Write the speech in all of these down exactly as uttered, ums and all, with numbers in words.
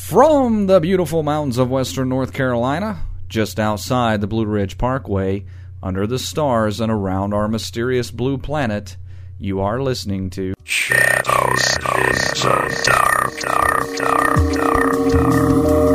From the beautiful mountains of western North Carolina, just outside the Blue Ridge Parkway, under the stars and around our mysterious blue planet, you are listening to Shadows in the Dark, Dark, Dark, Dark, Dark.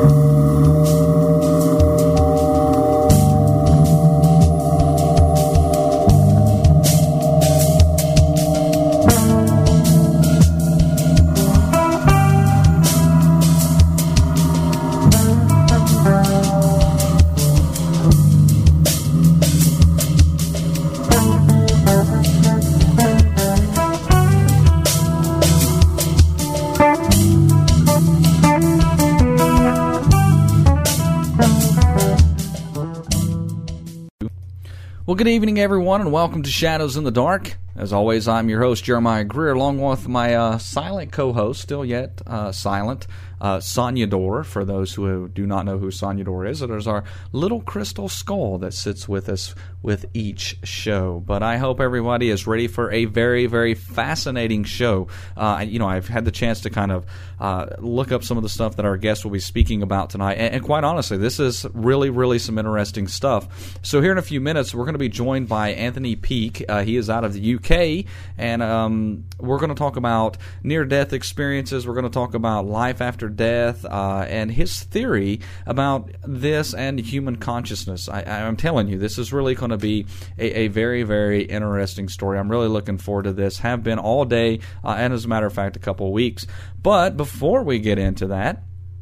Well, good evening, everyone, and welcome to Shadows in the Dark. As always, I'm your host, Jeremiah Greer, along with my uh, silent co-host, still yet uh, silent, uh, Sonya Dor. For those who do not know who Sonya Dor is, it is our little crystal skull that sits with us with each show. But I hope everybody is ready for a very, very fascinating show. Uh, you know, I've had the chance to kind of uh, look up some of the stuff that our guests will be speaking about tonight, and, and quite honestly, this is really, really some interesting stuff. So here in a few minutes, we're going to be joined by Anthony Peake. Uh, he is out of the U K, and um, we're going to talk about near-death experiences. We're going to talk about life after death uh, and his theory about this and human consciousness. I, I'm telling you, this is really going to be a, a very, very interesting story. I'm really looking forward to this. Have been all day, uh, and as a matter of fact, a couple of weeks. But before we get into that,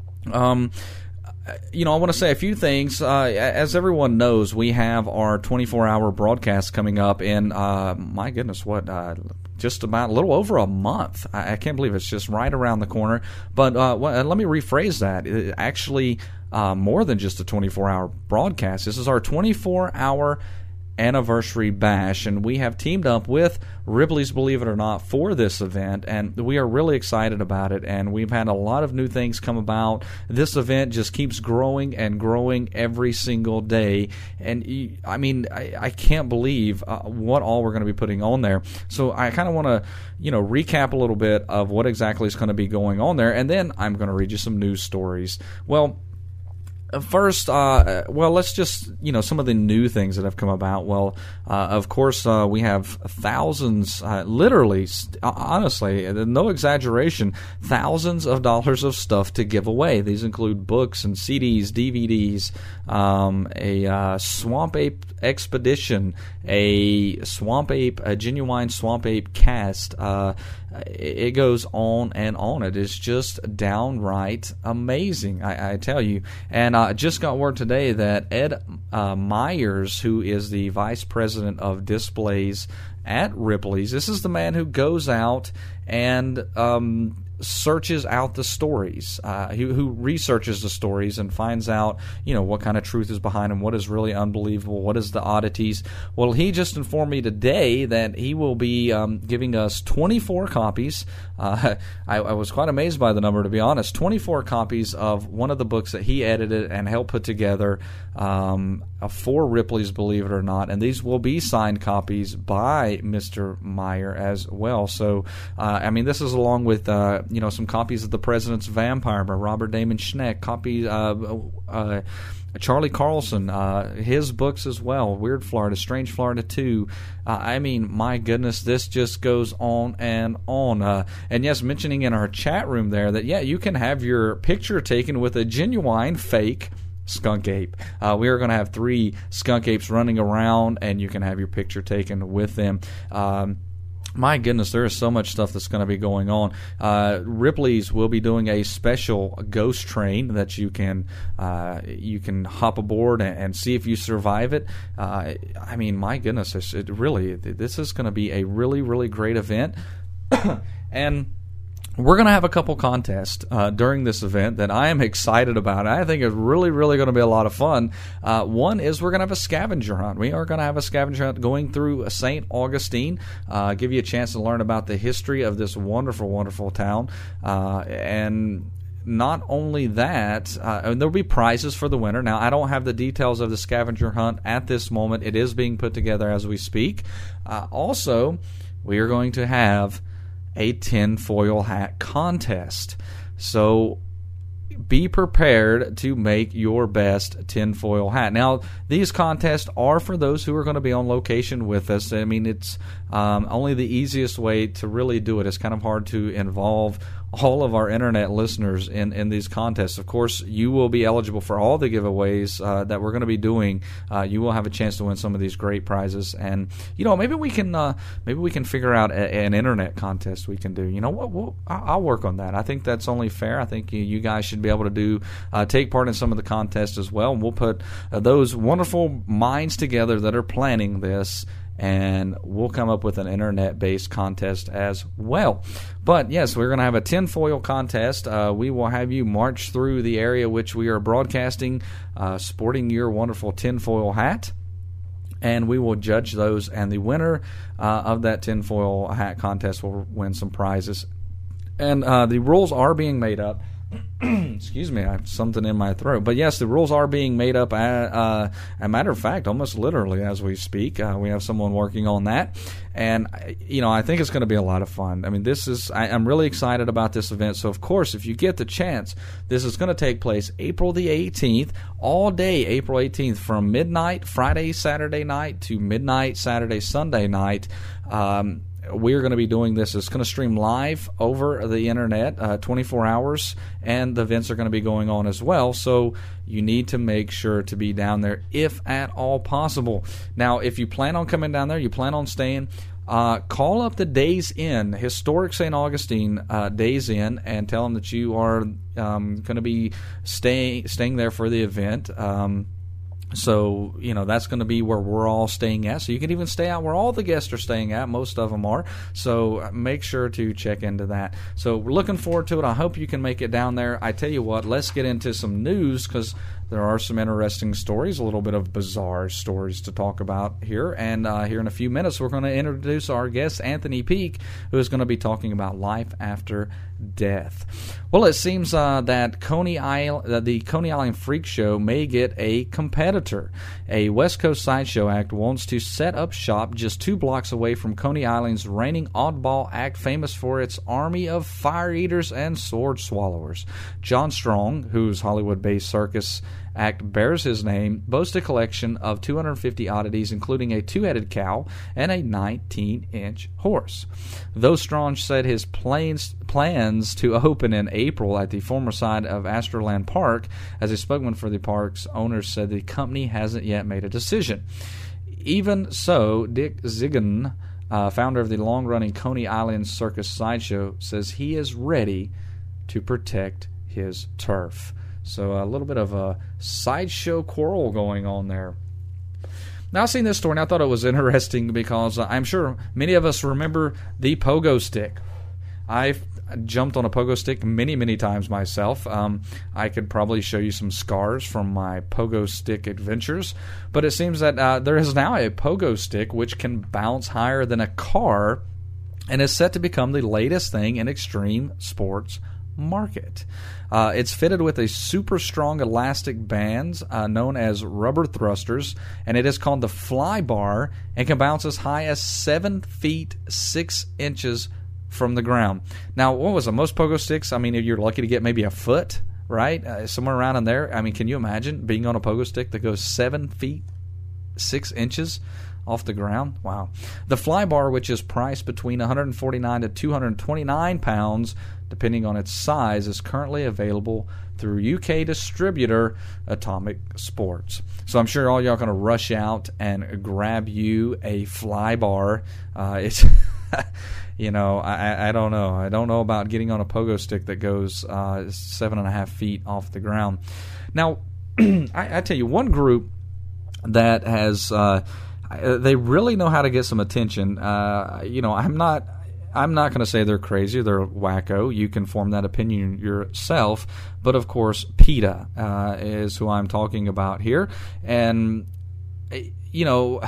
um, you know, I want to say a few things. Uh, as everyone knows, we have our twenty-four hour broadcast coming up in, uh, my goodness, what, uh, just about a little over a month. I, I can't believe it's just right around the corner. But uh, well, let me rephrase that. It actually, uh, more than just a twenty-four hour broadcast. This is our twenty-four hour anniversary bash, and we have teamed up with Ripley's Believe It or Not for this event, and we are really excited about it, and we've had a lot of new things come about. This event just keeps growing and growing every single day, and I mean, I, I can't believe uh, what all we're going to be putting on there. So I kind of want to, you know, recap a little bit of what exactly is going to be going on there, and then I'm going to read you some news stories. Well, First, uh, well, let's just, you know, some of the new things that have come about. Well, uh, of course, uh, we have thousands, uh, literally, honestly, no exaggeration, thousands of dollars of stuff to give away. These include books and C Ds, D V Ds, um, a uh, Swamp Ape expedition, a Swamp Ape, a genuine Swamp Ape cast. Uh, it goes on and on. It is just downright amazing, I, I tell you. And I uh, just got word today that Ed uh, Myers, who is the vice president of displays at Ripley's, this is the man who goes out and um, searches out the stories, uh, who, who researches the stories and finds out, you know, what kind of truth is behind them, what is really unbelievable, what is the oddities. Well, he just informed me today that he will be um, giving us twenty-four copies. Uh, I, I was quite amazed by the number, to be honest. twenty-four copies of one of the books that he edited and helped put together um, for Ripley's Believe It or Not, and these will be signed copies by Mister Meyer as well. So, uh, I mean, this is along with uh, you know, some copies of The President's Vampire by Robert Damon Schneck, copy uh, uh, Charlie Carlson, uh, his books as well, Weird Florida, Strange Florida two. Uh, I mean, my goodness, this just goes on and on. Uh, and yes, mentioning in our chat room there that, yeah, you can have your picture taken with a genuine fake skunk ape. Uh, we are going to have three skunk apes running around, and you can have your picture taken with them. Um, My goodness, there is so much stuff that's going to be going on. Uh, Ripley's will be doing a special ghost train that you can uh, you can hop aboard and, and see if you survive it. Uh, I mean, my goodness, it's, it really this is going to be a really, really great event. And we're going to have a couple contests uh, during this event that I am excited about. I think it's really, really going to be a lot of fun. Uh, one is we're going to have a scavenger hunt. We are going to have a scavenger hunt going through Saint Augustine, uh, give you a chance to learn about the history of this wonderful, wonderful town. Uh, and not only that, uh, and there'll be prizes for the winner. Now, I don't have the details of the scavenger hunt at this moment. It is being put together as we speak. Uh, also, we are going to have a tinfoil hat contest. So be prepared to make your best tinfoil hat. Now, these contests are for those who are going to be on location with us. I mean, it's um, only the easiest way to really do it. It's kind of hard to involve all of our internet listeners in, in these contests. Of course, you will be eligible for all the giveaways uh, that we're going to be doing. Uh, you will have a chance to win some of these great prizes, and you know maybe we can uh, maybe we can figure out a, an internet contest we can do. You know what? We'll, I'll work on that. I think that's only fair. I think you, you guys should be able to do uh, take part in some of the contests as well, and we'll put uh, those wonderful minds together that are planning this, and we'll come up with an internet-based contest as well. But yes, we're going to have a tinfoil contest. Uh, we will have you march through the area which we are broadcasting, uh, sporting your wonderful tinfoil hat, and we will judge those, and the winner uh, of that tinfoil hat contest will win some prizes. And uh, the rules are being made up. Excuse me, I have something in my throat. But yes, the rules are being made up. At, uh, a matter of fact, almost literally as we speak. Uh, we have someone working on that, and you know, I think it's going to be a lot of fun. I mean, this is I, I'm really excited about this event. So, of course, if you get the chance, this is going to take place April the eighteenth, all day April eighteenth, from midnight Friday, Saturday night to midnight Saturday, Sunday night. Um, We're going to be doing this. It's going to stream live over the internet, uh, twenty-four hours, and the events are going to be going on as well. So you need to make sure to be down there if at all possible. Now, if you plan on coming down there, you plan on staying, uh, call up the Days Inn, Historic Saint Augustine uh, Days Inn, and tell them that you are um, going to be staying staying there for the event. Um, So, you know, that's going to be where we're all staying at. So you can even stay out where all the guests are staying at. Most of them are. So make sure to check into that. So we're looking forward to it. I hope you can make it down there. I tell you what, let's get into some news, because there are some interesting stories, a little bit of bizarre stories to talk about here. And uh, here in a few minutes, we're going to introduce our guest, Anthony Peak, who is going to be talking about life after death. Well, it seems uh, that Coney Island, uh, the Coney Island Freak Show may get a competitor. A West Coast Sideshow act wants to set up shop just two blocks away from Coney Island's reigning oddball act, famous for its army of fire eaters and sword swallowers. John Strong, whose Hollywood-based circus act bears his name, boasts a collection of two hundred fifty oddities, including a two-headed cow and a nineteen-inch horse. Though Strong said his plans, plans to open in April at the former site of Astroland Park, as a spokesman for the park's owners said the company hasn't yet made a decision. Even so, Dick Zigan, uh, founder of the long-running Coney Island Circus Sideshow, says he is ready to protect his turf. So a little bit of a sideshow quarrel going on there. Now, I've seen this story, and I thought it was interesting because uh, I'm sure many of us remember the pogo stick. I've jumped on a pogo stick many, many times myself. Um, I could probably show you some scars from my pogo stick adventures, but it seems that uh, there is now a pogo stick which can bounce higher than a car and is set to become the latest thing in extreme sports market. Uh, it's fitted with a super strong elastic bands uh, known as rubber thrusters, and it is called the Fly Bar and can bounce as high as seven feet six inches from the ground. Now, what was it? Most pogo sticks, I mean, you're lucky to get maybe a foot, right? Uh, somewhere around in there. I mean, can you imagine being on a pogo stick that goes seven feet six inches off the ground? Wow. The Fly Bar, which is priced between one hundred forty-nine to two hundred twenty-nine pounds, depending on its size, is currently available through U K distributor Atomic Sports. So I'm sure all y'all are going to rush out and grab you a Fly Bar. Uh, it's, you know, I, I don't know. I don't know about getting on a pogo stick that goes uh, seven and a half feet off the ground. Now, I, I tell you, one group that has uh, they really know how to get some attention. Uh, you know, I'm not. I'm not going to say they're crazy, they're wacko. You can form that opinion yourself. But, of course, PETA uh, is who I'm talking about here. And, you know,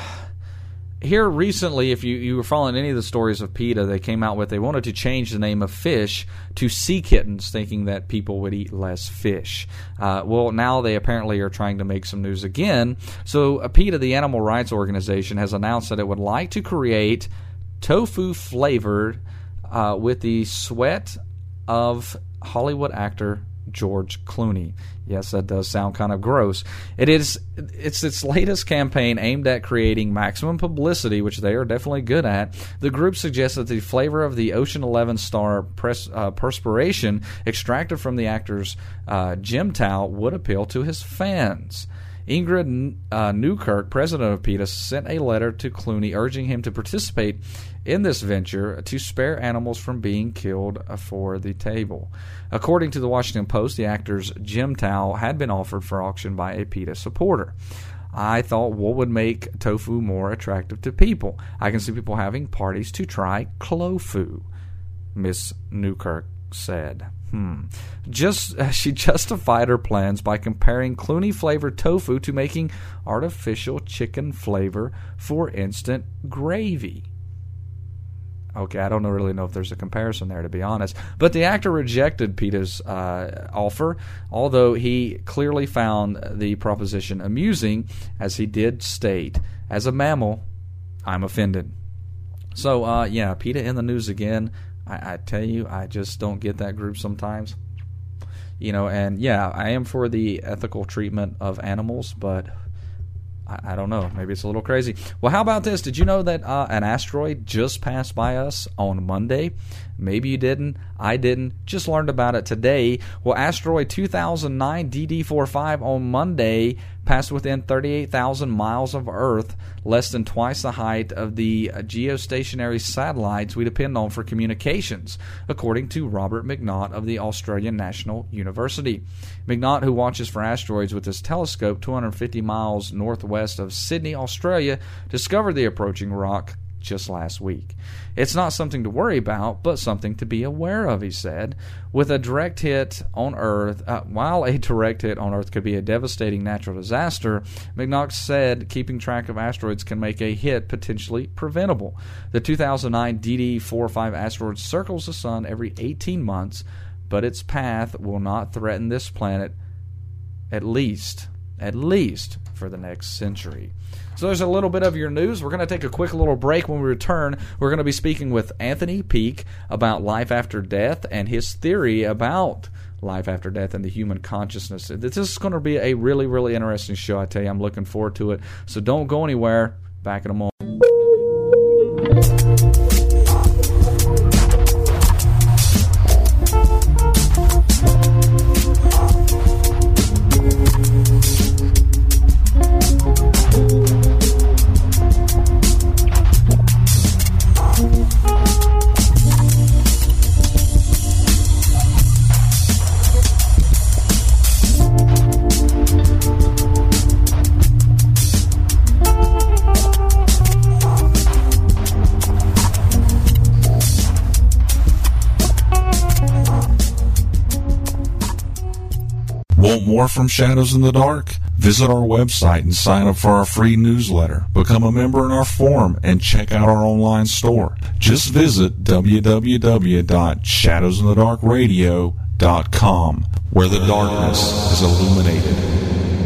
here recently, if you, you were following any of the stories of PETA, they came out with, they wanted to change the name of fish to sea kittens, thinking that people would eat less fish. Uh, well, now they apparently are trying to make some news again. So, uh, PETA, the animal rights organization, has announced that it would like to create tofu flavored uh, with the sweat of Hollywood actor George Clooney. Yes, that does sound kind of gross. It is. It's its latest campaign aimed at creating maximum publicity, which they are definitely good at. The group suggests that the flavor of the Ocean Eleven star pres, uh, perspiration extracted from the actor's uh, gym towel would appeal to his fans. Ingrid uh, Newkirk, president of PETA, sent a letter to Clooney urging him to participate in this venture to spare animals from being killed for the table. According to the Washington Post, the actor's gym towel had been offered for auction by a PETA supporter. I thought, what would make tofu more attractive to people? I can see people having parties to try Clofu, Miss Newkirk said. Hmm. Just uh, she justified her plans by comparing Clooney-flavored tofu to making artificial chicken flavor for instant gravy. Okay, I don't know, really know if there's a comparison there, to be honest. But the actor rejected PETA's uh, offer, although he clearly found the proposition amusing, as he did state, "As a mammal, I'm offended." So, uh, yeah, PETA in the news again. I, I tell you, I just don't get that group sometimes. You know, and yeah, I am for the ethical treatment of animals, but I, I don't know. Maybe it's a little crazy. Well, how about this? Did you know that uh, an asteroid just passed by us on Monday? Maybe you didn't. I didn't. Just learned about it today. Well, asteroid two thousand nine D D forty-five on Monday passed within thirty-eight thousand miles of Earth, less than twice the height of the geostationary satellites we depend on for communications, according to Robert McNaught of the Australian National University. McNaught, who watches for asteroids with his telescope two hundred fifty miles northwest of Sydney, Australia, discovered the approaching rock just last week. It's not something to worry about, but something to be aware of, he said. With a direct hit on Earth, uh, while a direct hit on Earth could be a devastating natural disaster, McNaught said keeping track of asteroids can make a hit potentially preventable. The two thousand nine D D forty-five asteroid circles the Sun every eighteen months, but its path will not threaten this planet, at least, at least for the next century. So there's a little bit of your news. We're going to take a quick little break. When we return, we're going to be speaking with Anthony Peake about life after death and his theory about life after death and the human consciousness. This is going to be a really, really interesting show. I tell you, I'm looking forward to it. So don't go anywhere. Back in a moment. Want more from Shadows in the Dark? Visit our website and sign up for our free newsletter. Become a member in our forum and check out our online store. Just visit w w w dot shadows in the dark radio dot com, where the darkness is illuminated.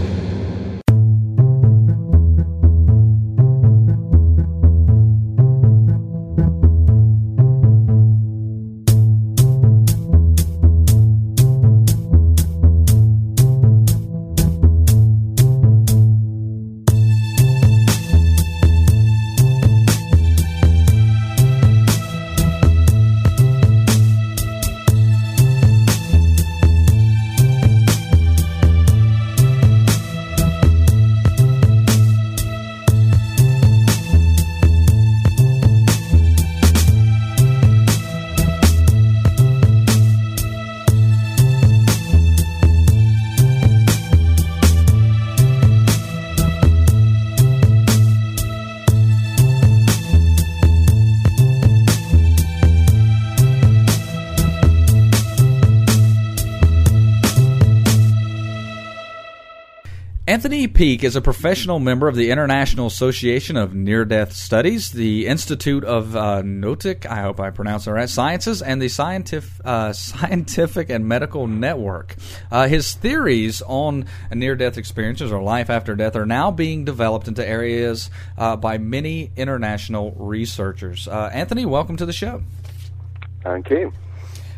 Anthony Peake is a professional member of the International Association of Near-Death Studies, the Institute of uh, Notic, I hope I pronounced it right, Sciences, and the Scientific, uh, Scientific and Medical Network. Uh, his theories on near-death experiences or life after death are now being developed into areas uh, by many international researchers. Uh, Anthony, welcome to the show. Thank you.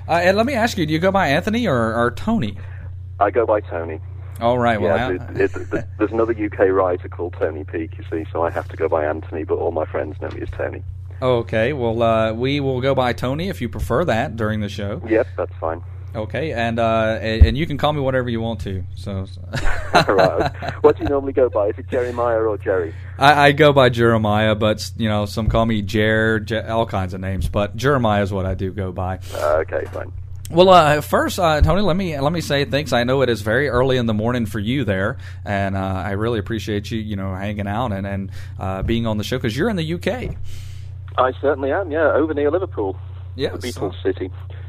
Uh, and let me ask you, do you go by Anthony or, or Tony? I go by Tony. All right. Well, yeah, I, it, it, there's another U K writer called Tony Peake, you see, so I have to go by Anthony, but all my friends know me as Tony. Okay. Well, uh, we will go by Tony if you prefer that during the show. Yep, that's fine. Okay, and uh, and you can call me whatever you want to. So, right. What do you normally go by? Is it Jeremiah or Jerry? I, I go by Jeremiah, but you know, some call me Jer, Jer, all kinds of names. But Jeremiah is what I do go by. Uh, okay, fine. Well, uh, first, uh, Tony, let me let me say thanks. I know it is very early in the morning for you there, and uh, I really appreciate you, you know, hanging out and and uh, being on the show because you're in the U K. I certainly am. Yeah, over near Liverpool. Yes. The Beatles City.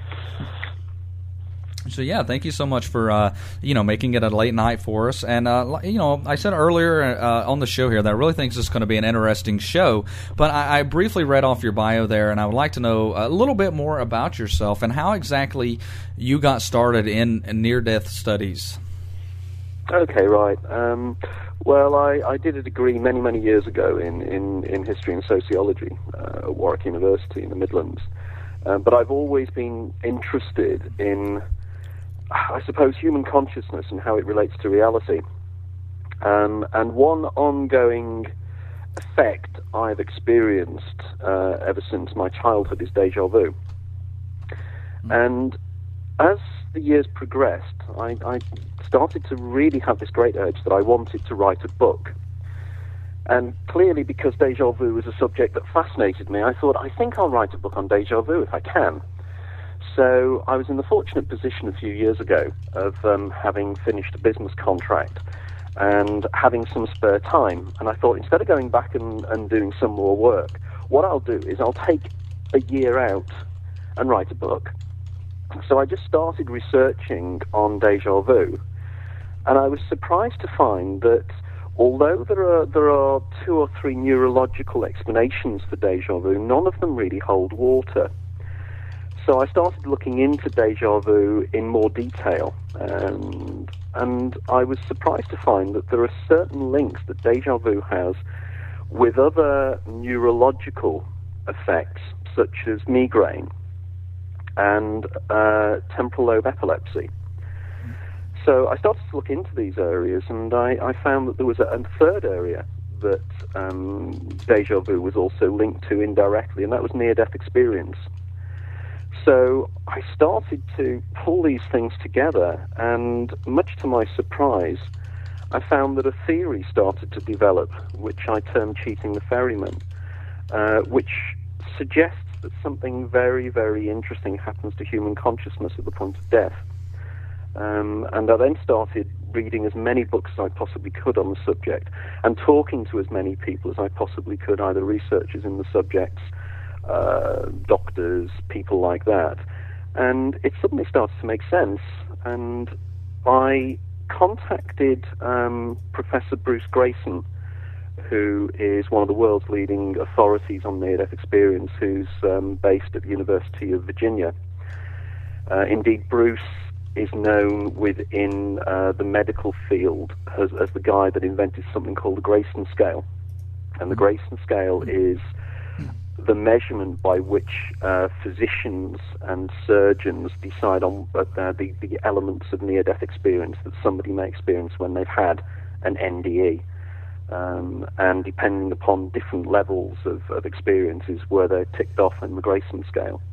So yeah, thank you so much for uh, you know making it a late night for us. And uh, you know, I said earlier uh, on the show here that I really think this is going to be an interesting show. But I, I briefly read off your bio there, and I would like to know a little bit more about yourself and how exactly you got started in, in near-death studies. Okay, right. Um, well, I, I did a degree many, many years ago in, in, in history and sociology uh, at Warwick University in the Midlands. Um, but I've always been interested in, I suppose, human consciousness and how it relates to reality. Um, and one ongoing effect I've experienced uh, ever since my childhood is déjà vu. Mm. And as the years progressed, I, I started to really have this great urge that I wanted to write a book. And clearly, because déjà vu was a subject that fascinated me, I thought, I think I'll write a book on déjà vu if I can. So I was in the fortunate position a few years ago of um, having finished a business contract and having some spare time. And I thought, instead of going back and, and doing some more work, what I'll do is I'll take a year out and write a book. So I just started researching on déjà vu, and I was surprised to find that although there are there are two or three neurological explanations for déjà vu, none of them really hold water. So I started looking into déjà vu in more detail, and, and I was surprised to find that there are certain links that déjà vu has with other neurological effects, such as migraine and uh, temporal lobe epilepsy. So I started to look into these areas, and I, I found that there was a, a third area that um, déjà vu was also linked to indirectly, and that was near-death experience. So I started to pull these things together, and much to my surprise, I found that a theory started to develop, which I termed cheating the ferryman, uh, which suggests that something very, very interesting happens to human consciousness at the point of death. Um, and I then started reading as many books as I possibly could on the subject and talking to as many people as I possibly could, either researchers in the subjects, uh, doctors, people like that. And it suddenly started to make sense. And I contacted um, Professor Bruce Greyson, who is one of the world's leading authorities on near-death experience, who's um, based at the University of Virginia. Uh, indeed, Bruce is known within uh, the medical field as, as the guy that invented something called the Grayson scale. And the Grayson scale is the measurement by which uh, physicians and surgeons decide on uh, the, the elements of near-death experience that somebody may experience when they've had an N D E. Um, and depending upon different levels of, of experiences where they're ticked off in the Grayson scale.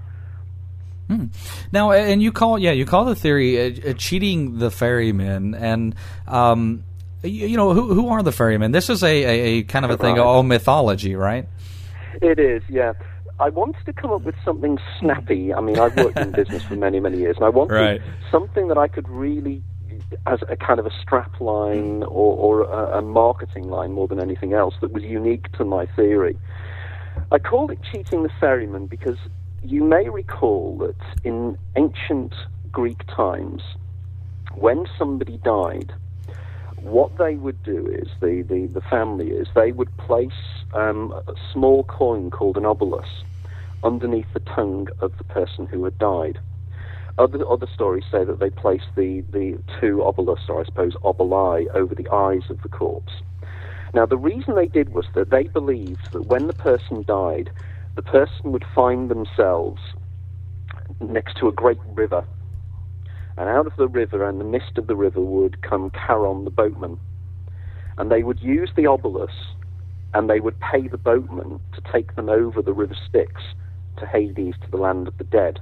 Hmm. Now, and you call yeah, you call the theory uh, uh, cheating the ferrymen, and um, you, you know who who are the ferrymen? This is a, a, a kind of a thing, all mythology, right? It is, yeah. I wanted to come up with something snappy. I mean, I've worked in business for many, many years, and I wanted right. something that I could really, as a kind of a strap line or, or a, a marketing line more than anything else, that was unique to my theory. I called it cheating the ferryman because you may recall that in ancient Greek times, when somebody died, what they would do is, the, the, the family is, they would place um, a small coin called an obolus underneath the tongue of the person who had died. Other other stories say that they placed the, the two obolus, or I suppose oboli, over the eyes of the corpse. Now, the reason they did was that they believed that when the person died, the person would find themselves next to a great river. And out of the river and the mist of the river would come Charon the boatman. And they would use the obolus, and they would pay the boatman to take them over the river Styx to Hades, to the land of the dead.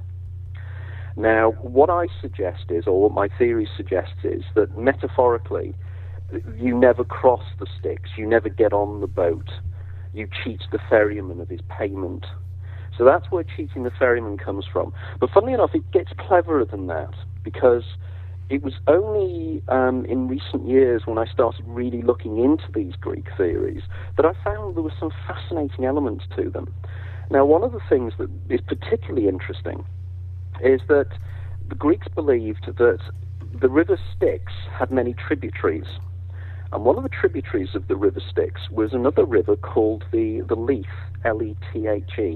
Now, what I suggest is, or what my theory suggests is, that metaphorically, you never cross the Styx, you never get on the boat, you cheat the ferryman of his payment. So that's where cheating the ferryman comes from. But funnily enough, it gets cleverer than that, because it was only um, in recent years when I started really looking into these Greek theories that I found there were some fascinating elements to them. Now, one of the things that is particularly interesting is that the Greeks believed that the river Styx had many tributaries. And one of the tributaries of the river Styx was another river called the, the Lethe, L E T H E.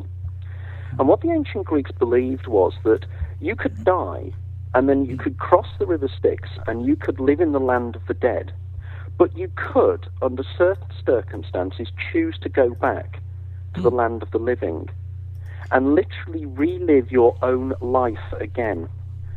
And what the ancient Greeks believed was that you could die, and then you could cross the river Styx, and you could live in the land of the dead. But you could, under certain circumstances, choose to go back to the land of the living and literally relive your own life again.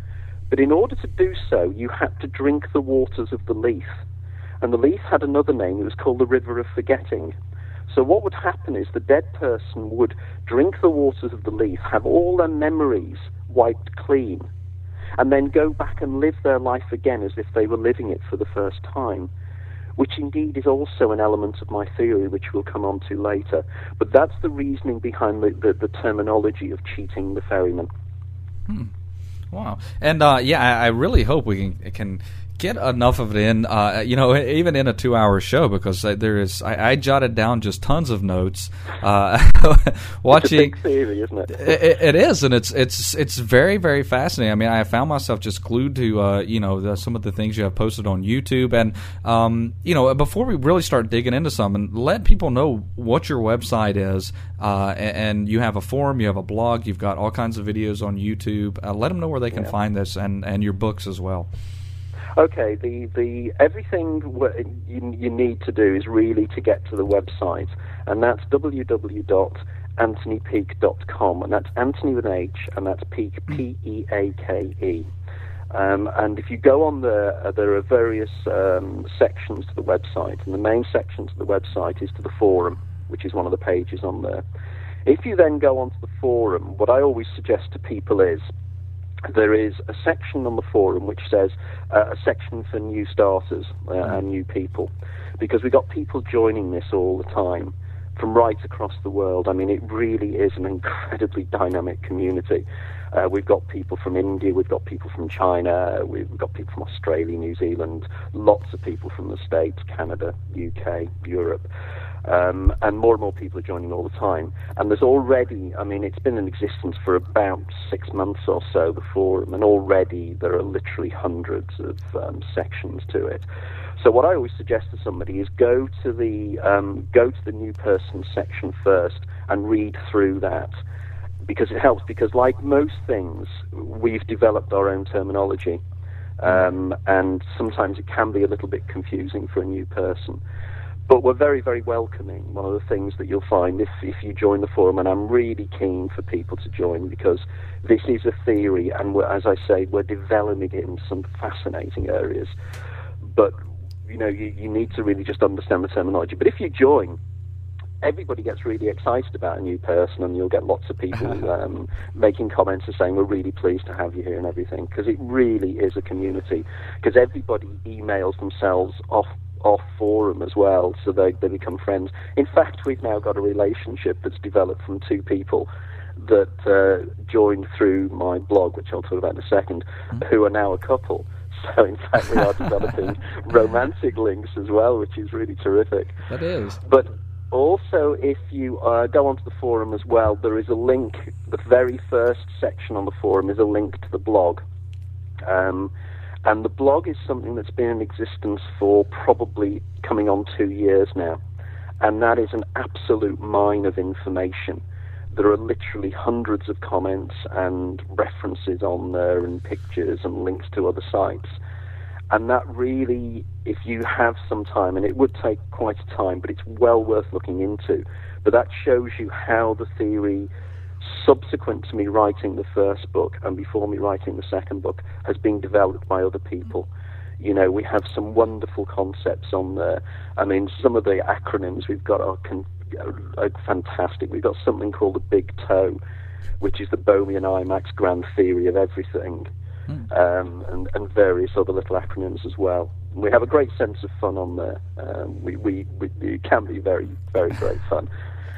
But in order to do so, you had to drink the waters of the Lethe. And the Lethe had another name. It was called the River of Forgetting. So what would happen is the dead person would drink the waters of the Lethe, have all their memories wiped clean, and then go back and live their life again as if they were living it for the first time, which indeed is also an element of my theory, which we'll come on to later. But that's the reasoning behind the, the, the terminology of cheating the ferryman. Hmm. Wow. And, uh, yeah, I, I really hope we can... can get enough of it in, uh, you know, even in a two-hour show, because there is, I, I jotted down just tons of notes. Uh, watching, it's a big theory, isn't it? it? It is, and it's it's it's very very fascinating. I mean, I found myself just glued to, uh, you know, the, some of the things you have posted on YouTube, and um, you know, before we really start digging into something, let people know what your website is, uh, and, and you have a forum, you have a blog, you've got all kinds of videos on YouTube. Uh, let them know where they can yeah. find this, and and your books as well. Okay, the, the everything you, you need to do is really to get to the website, and that's w w w dot anthony peake dot com, and that's Anthony with an H, and that's Peake, P E A K E. Um, and if you go on there, uh, there are various um, sections to the website, and the main section to the website is to the forum, which is one of the pages on there. If you then go onto the forum, what I always suggest to people is, there is a section on the forum which says uh, a section for new starters uh, and new people, because we've got people joining this all the time from right across the world. I mean, it really is an incredibly dynamic community. Uh, we've got people from India, we've got people from China, we've got people from Australia, New Zealand, lots of people from the States, Canada, U K, Europe. Um, and more and more people are joining all the time. And there's already, I mean, it's been in existence for about six months or so, the forum, and already there are literally hundreds of um, sections to it. So what I always suggest to somebody is go to the um, go to the new person section first and read through that, because it helps. Because like most things, we've developed our own terminology, um, and sometimes it can be a little bit confusing for a new person. But we're very, very welcoming. One of the things that you'll find if, if you join the forum, and I'm really keen for people to join, because this is a theory, and we're, as I say, we're developing it in some fascinating areas. But, you know, you, you need to really just understand the terminology. But if you join, everybody gets really excited about a new person, and you'll get lots of people um, making comments and saying, we're really pleased to have you here and everything, because it really is a community. Because everybody emails themselves off off forum as well, so they, they become friends. In fact, we've now got a relationship that's developed from two people that uh, joined through my blog, which I'll talk about in a second, mm-hmm. who are now a couple. So in fact we are developing romantic links as well, which is really terrific. That is. But also, if you uh, go onto the forum as well, there is a link. The very first section on the forum is a link to the blog. Um, And the blog is something that's been in existence for probably coming on two years now. And that is an absolute mine of information. There are literally hundreds of comments and references on there and pictures and links to other sites. And that really, if you have some time, and it would take quite a time, but it's well worth looking into. But that shows you how the theory subsequent to me writing the first book and before me writing the second book, has been developed by other people. You know, we have some wonderful concepts on there. I mean, some of the acronyms we've got are, con- are fantastic. We've got something called the Big Toe, which is the Bohmian IMAX grand theory of everything, mm. um, and, and various other little acronyms as well. We have a great sense of fun on there. Um, we, we, we, it can be very, very great fun.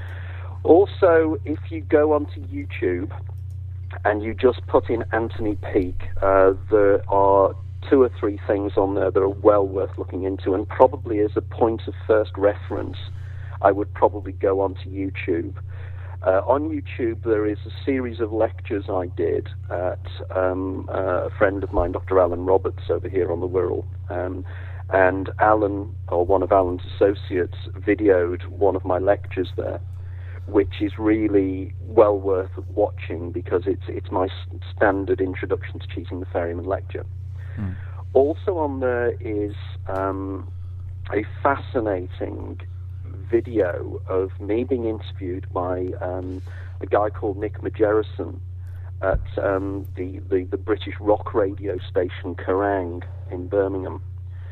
Also, if you go onto YouTube and you just put in Anthony Peake, uh, there are two or three things on there that are well worth looking into, and probably as a point of first reference, I would probably go onto YouTube. Uh, on YouTube, there is a series of lectures I did at um, uh, a friend of mine, Doctor Alan Roberts, over here on the Wirral. Um, and Alan, or one of Alan's associates, videoed one of my lectures there, which is really well worth watching because it's it's my standard introduction to Cheating the Ferryman lecture. Mm. Also on there is um, a fascinating video of me being interviewed by um, a guy called Nick Majerison at um, the, the, the British rock radio station Kerrang in Birmingham.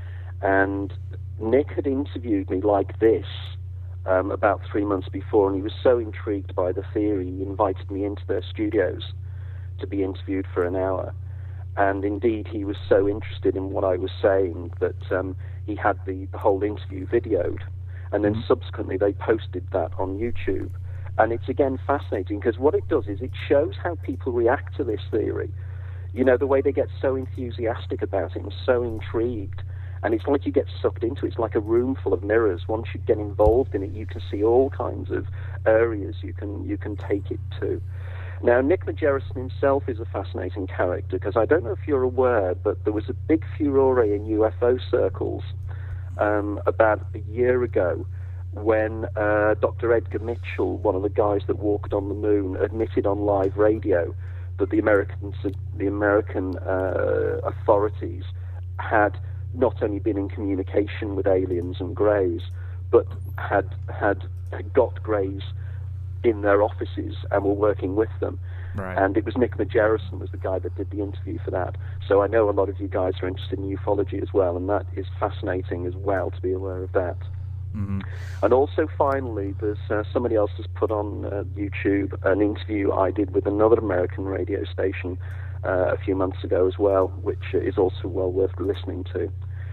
And Nick had interviewed me like this um, about three months before, and he was so intrigued by the theory, he invited me into their studios to be interviewed for an hour. And indeed, he was so interested in what I was saying that um, he had the, the whole interview videoed. And then subsequently they posted that on YouTube. And it's again fascinating because what it does is it shows how people react to this theory. You know, the way they get so enthusiastic about it and so intrigued. And it's like you get sucked into it. It's like a room full of mirrors. Once you get involved in it, you can see all kinds of areas you can you can take it to. Now, Nick Majerison himself is a fascinating character because I don't know if you're aware, but there was a big furore in U F O circles Um, about a year ago when uh, Doctor Edgar Mitchell, one of the guys that walked on the moon, admitted on live radio that the Americans, the American uh, authorities had not only been in communication with aliens and Greys, but had had got Greys in their offices and were working with them. Right. And it was Nick Majerison was the guy that did the interview for that. So I know a lot of you guys are interested in ufology as well, and that is fascinating as well to be aware of that. Mm-hmm. And also, finally, there's uh, somebody else has put on uh, YouTube an interview I did with another American radio station uh, a few months ago as well, which is also well worth listening to.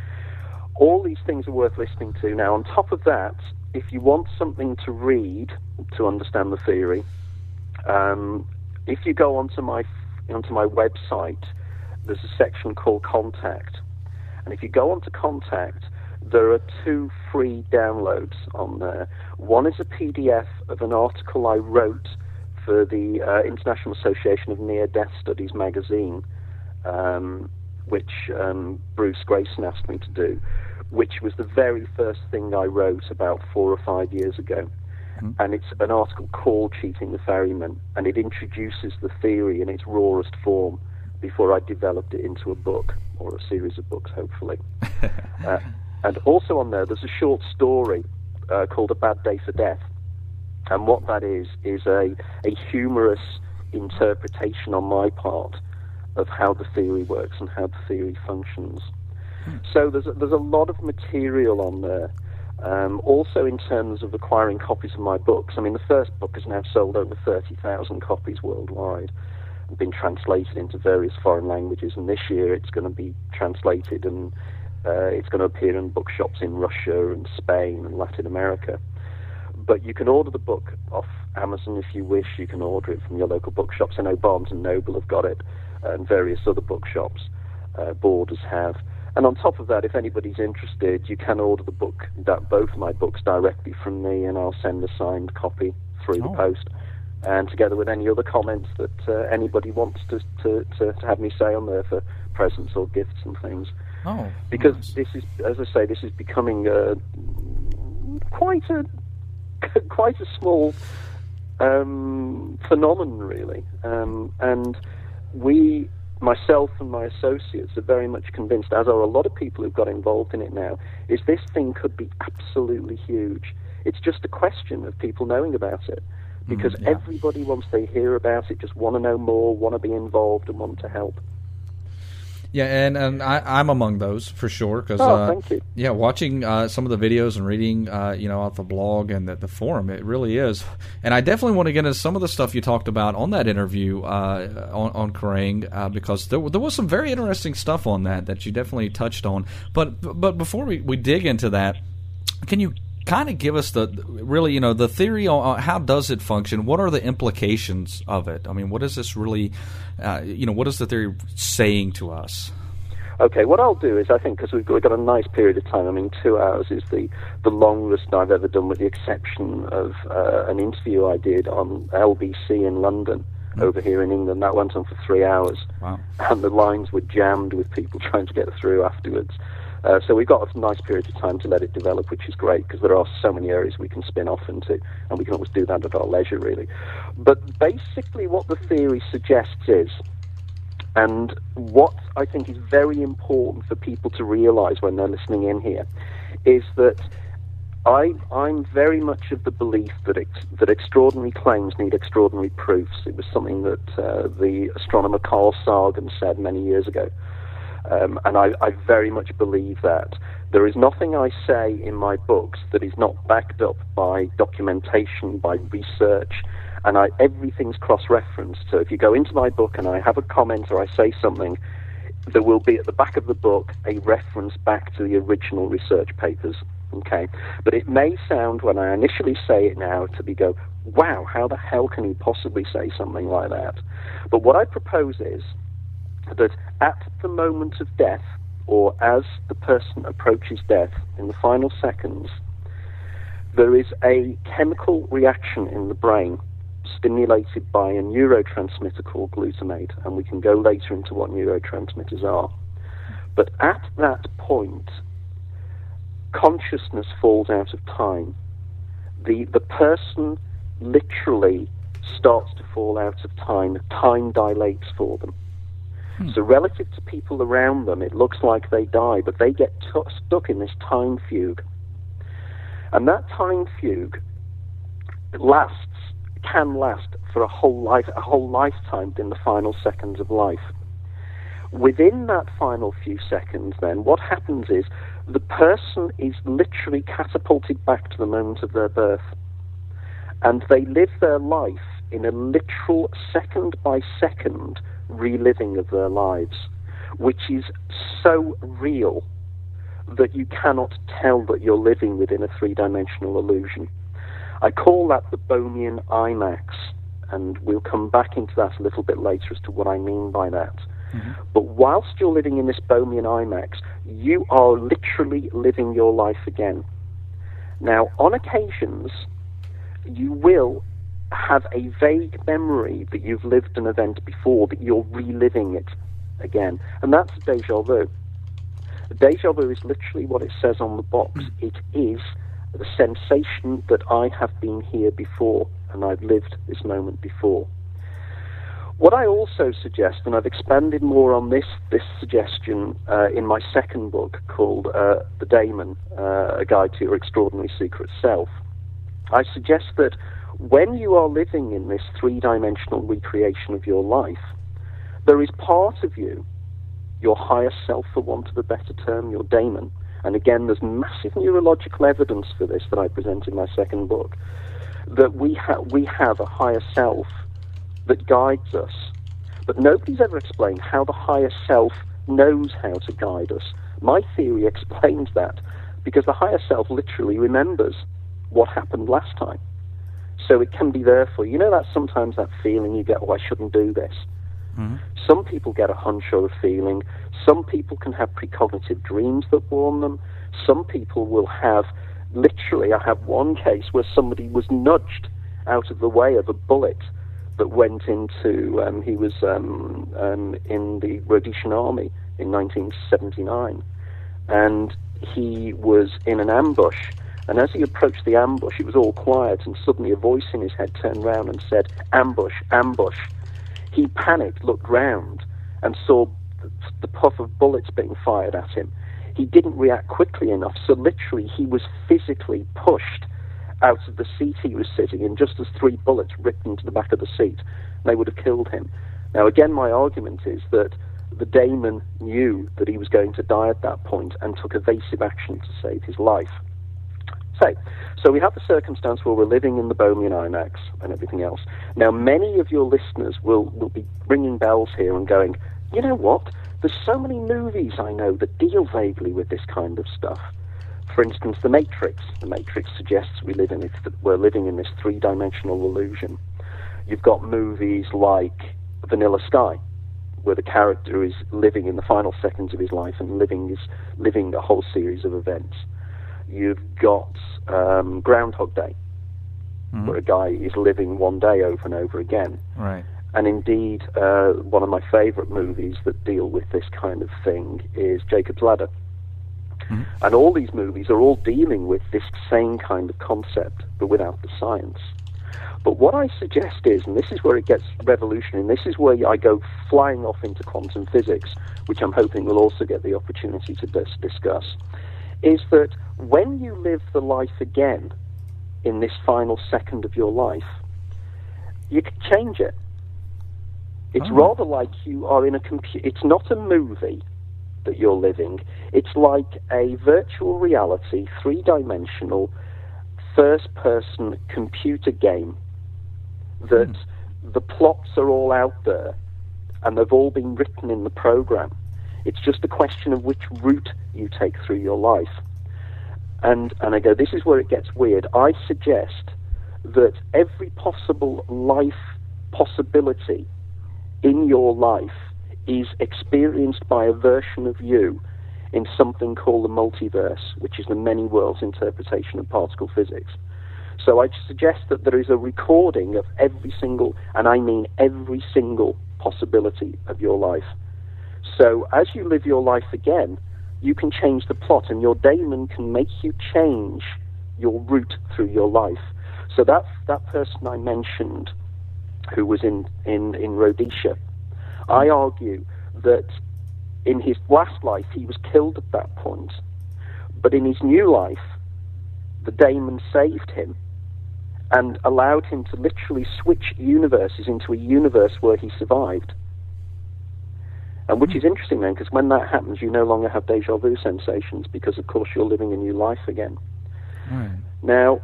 All these things are worth listening to. Now, on top of that, if you want something to read to understand the theory, um, if you go onto my onto my website, there's a section called Contact. And if you go onto Contact, there are two free downloads on there. One is a P D F of an article I wrote for the uh, International Association of Near-Death Studies magazine, um, which um, Bruce Grayson asked me to do, which was the very first thing I wrote about four or five years ago. Mm-hmm. And it's an article called Cheating the Ferryman, and it introduces the theory in its rawest form before I developed it into a book, or a series of books, hopefully. uh, and also on there, there's a short story uh, called A Bad Day for Death. And what that is, is a, a humorous interpretation on my part of how the theory works and how the theory functions. Hmm. So there's a, there's a lot of material on there. Um, also in terms of acquiring copies of my books, I mean, the first book has now sold over thirty thousand copies worldwide and been translated into various foreign languages, and this year it's going to be translated and uh, it's going to appear in bookshops in Russia and Spain and Latin America. But you can order the book off Amazon if you wish. You can order it from your local bookshops. I know Barnes and Noble have got it, and various other bookshops. Uh, Borders have. And on top of that, if anybody's interested, you can order the book, that both my books, directly from me, and I'll send a signed copy through oh. the post. And together with any other comments that uh, anybody wants to, to, to, to have me say on there for presents or gifts and things. Oh, because nice. This is, as I say, this is becoming uh, quite a quite a small um, phenomenon, really. Um, and we... myself and my associates are very much convinced, as are a lot of people who've got involved in it now, is this thing could be absolutely huge. It's just a question of people knowing about it. because mm, yeah. everybody, once they hear about it, just want to know more, want to be involved, and want to help. Yeah, and, and I, I'm among those for sure. Cause, oh, uh, thank you. Yeah, watching uh, some of the videos and reading, uh, you know, off the blog and the, the forum, it really is. And I definitely want to get into some of the stuff you talked about on that interview uh, on, on Kerrang, uh, because there, there was some very interesting stuff on that that you definitely touched on. But but before we, we dig into that, can you kind of give us the really, you know, the theory on how does it function? What are the implications of it? I mean, what is this really, uh, you know, what is the theory saying to us? Okay, what I'll do is, I think, because we've, we've got a nice period of time, I mean, two hours is the, the longest I've ever done, with the exception of uh, an interview I did on L B C in London, mm. over here in England. That went on for three hours. Wow. And the lines were jammed with people trying to get through afterwards. Uh, so we've got a nice period of time to let it develop, which is great, because there are so many areas we can spin off into, and we can always do that at our leisure, really. But basically what the theory suggests is, and what I think is very important for people to realize when they're listening in here, is that I, I'm very much of the belief that ex, that extraordinary claims need extraordinary proofs. It was something that uh, the astronomer Carl Sagan said many years ago. Um, and I, I very much believe that. There is nothing I say in my books that is not backed up by documentation, by research, and I, everything's cross-referenced. So if you go into my book and I have a comment or I say something, there will be at the back of the book a reference back to the original research papers. Okay, but it may sound, when I initially say it now, to be go, wow, how the hell can you possibly say something like that? But what I propose is that at the moment of death, or as the person approaches death in the final seconds, there is a chemical reaction in the brain stimulated by a neurotransmitter called glutamate, and we can go later into what neurotransmitters are. But at that point, consciousness falls out of time. The, the person literally starts to fall out of time. Time dilates for them. Hmm. So relative to people around them, it looks like they die, but they get t- stuck in this time fugue. And that time fugue lasts, can last for a whole life, a whole lifetime in the final seconds of life. Within that final few seconds, then, what happens is the person is literally catapulted back to the moment of their birth. And they live their life in a literal second-by-second reliving of their lives, which is so real that you cannot tell that you're living within a three-dimensional illusion. I call that the Bohmian IMAX, and we'll come back into that a little bit later as to what I mean by that. Mm-hmm. But whilst you're living in this Bohmian IMAX, you are literally living your life again. Now, on occasions, you will have a vague memory that you've lived an event before, that you're reliving it again. And that's déjà vu. Déjà vu is literally what it says on the box. It is the sensation that I have been here before, and I've lived this moment before. What I also suggest, and I've expanded more on this this suggestion uh, in my second book called uh, The Daemon, uh, A Guide to Your Extraordinary Secret Self, I suggest that when you are living in this three-dimensional recreation of your life, there is part of you, your higher self, for want of a better term, your daemon, and again, there's massive neurological evidence for this that I present in my second book, that we, ha- we have a higher self that guides us. But nobody's ever explained how the higher self knows how to guide us. My theory explains that, because the higher self literally remembers what happened last time. So it can be there for you. You know that sometimes that feeling you get, oh, I shouldn't do this. Mm-hmm. Some people get a hunch or a feeling. Some people can have precognitive dreams that warn them. Some people will have, literally, I have one case where somebody was nudged out of the way of a bullet that went into, um, he was um, um, in the Rhodesian army in nineteen seventy-nine. And he was in an ambush. And as he approached the ambush, it was all quiet, and suddenly a voice in his head turned round and said, ambush, ambush. He panicked, looked round, and saw the puff of bullets being fired at him. He didn't react quickly enough, so literally he was physically pushed out of the seat he was sitting in, just as three bullets ripped into the back of the seat. They would have killed him. Now, again, my argument is that the daemon knew that he was going to die at that point and took evasive action to save his life. So, so we have the circumstance where we're living in the Bohemian IMAX and everything else. Now, many of your listeners will, will be ringing bells here and going, you know what? There's so many movies I know that deal vaguely with this kind of stuff. For instance, The Matrix. The Matrix suggests we live in it, that we're living in this three-dimensional illusion. You've got movies like Vanilla Sky, where the character is living in the final seconds of his life and living is living a whole series of events. You've got um, Groundhog Day, mm-hmm. where a guy is living one day over and over again. Right. And indeed, uh, one of my favorite movies that deal with this kind of thing is Jacob's Ladder. Mm-hmm. And all these movies are all dealing with this same kind of concept, but without the science. But what I suggest is, and this is where it gets revolutionary, and this is where I go flying off into quantum physics, which I'm hoping we'll also get the opportunity to dis- discuss, is that when you live the life again in this final second of your life, you can change it. It's oh. rather like you are in a computer. It's not a movie that you're living. It's like a virtual reality, three-dimensional, first-person computer game that mm. the plots are all out there and they've all been written in the program. It's just a question of which route you take through your life. And, and I go, this is where it gets weird. I suggest that every possible life possibility in your life is experienced by a version of you in something called the multiverse, which is the many worlds interpretation of particle physics. So I suggest that there is a recording of every single, and I mean every single possibility of your life. So as you live your life again, you can change the plot, and your daemon can make you change your route through your life. So that that person I mentioned, who was in, in, in Rhodesia, I argue that in his last life he was killed at that point, but in his new life, the daemon saved him and allowed him to literally switch universes into a universe where he survived. And which is interesting then, because when that happens, you no longer have deja vu sensations, because of course you're living a new life again. Right. Now,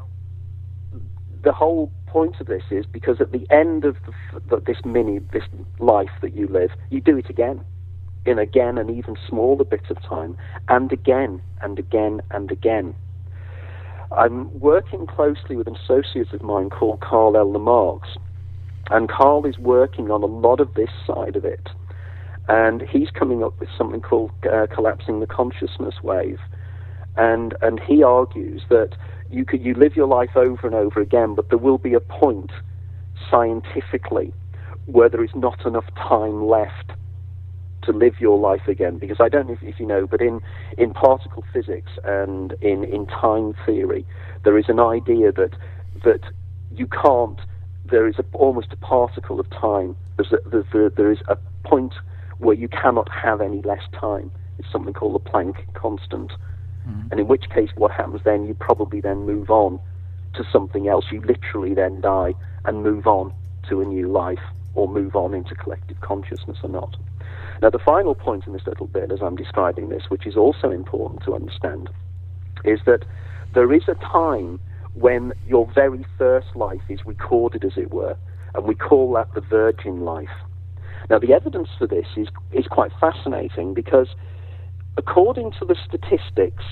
the whole point of this is because at the end of the, the, this mini, this life that you live, you do it again, in again an even smaller bit of time, and again, and again, and again. I'm working closely with an associate of mine called Carl L. Lamarx, and Carl is working on a lot of this side of it. And he's coming up with something called uh, collapsing the consciousness wave. And and he argues that you could you live your life over and over again, but there will be a point scientifically where there is not enough time left to live your life again. Because I don't know if, if you know, but in, in particle physics and in, in time theory, there is an idea that that you can't, there is a, almost a particle of time. There's a, there, there is a point where you cannot have any less time. It's something called the Planck constant. Mm-hmm. And in which case what happens then, you probably then move on to something else. You literally then die and move on to a new life, or move on into collective consciousness or not. Now the final point in this little bit, as I'm describing this, which is also important to understand, is that there is a time when your very first life is recorded, as it were, and we call that the virgin life. Now, the evidence for this is, is quite fascinating, because according to the statistics,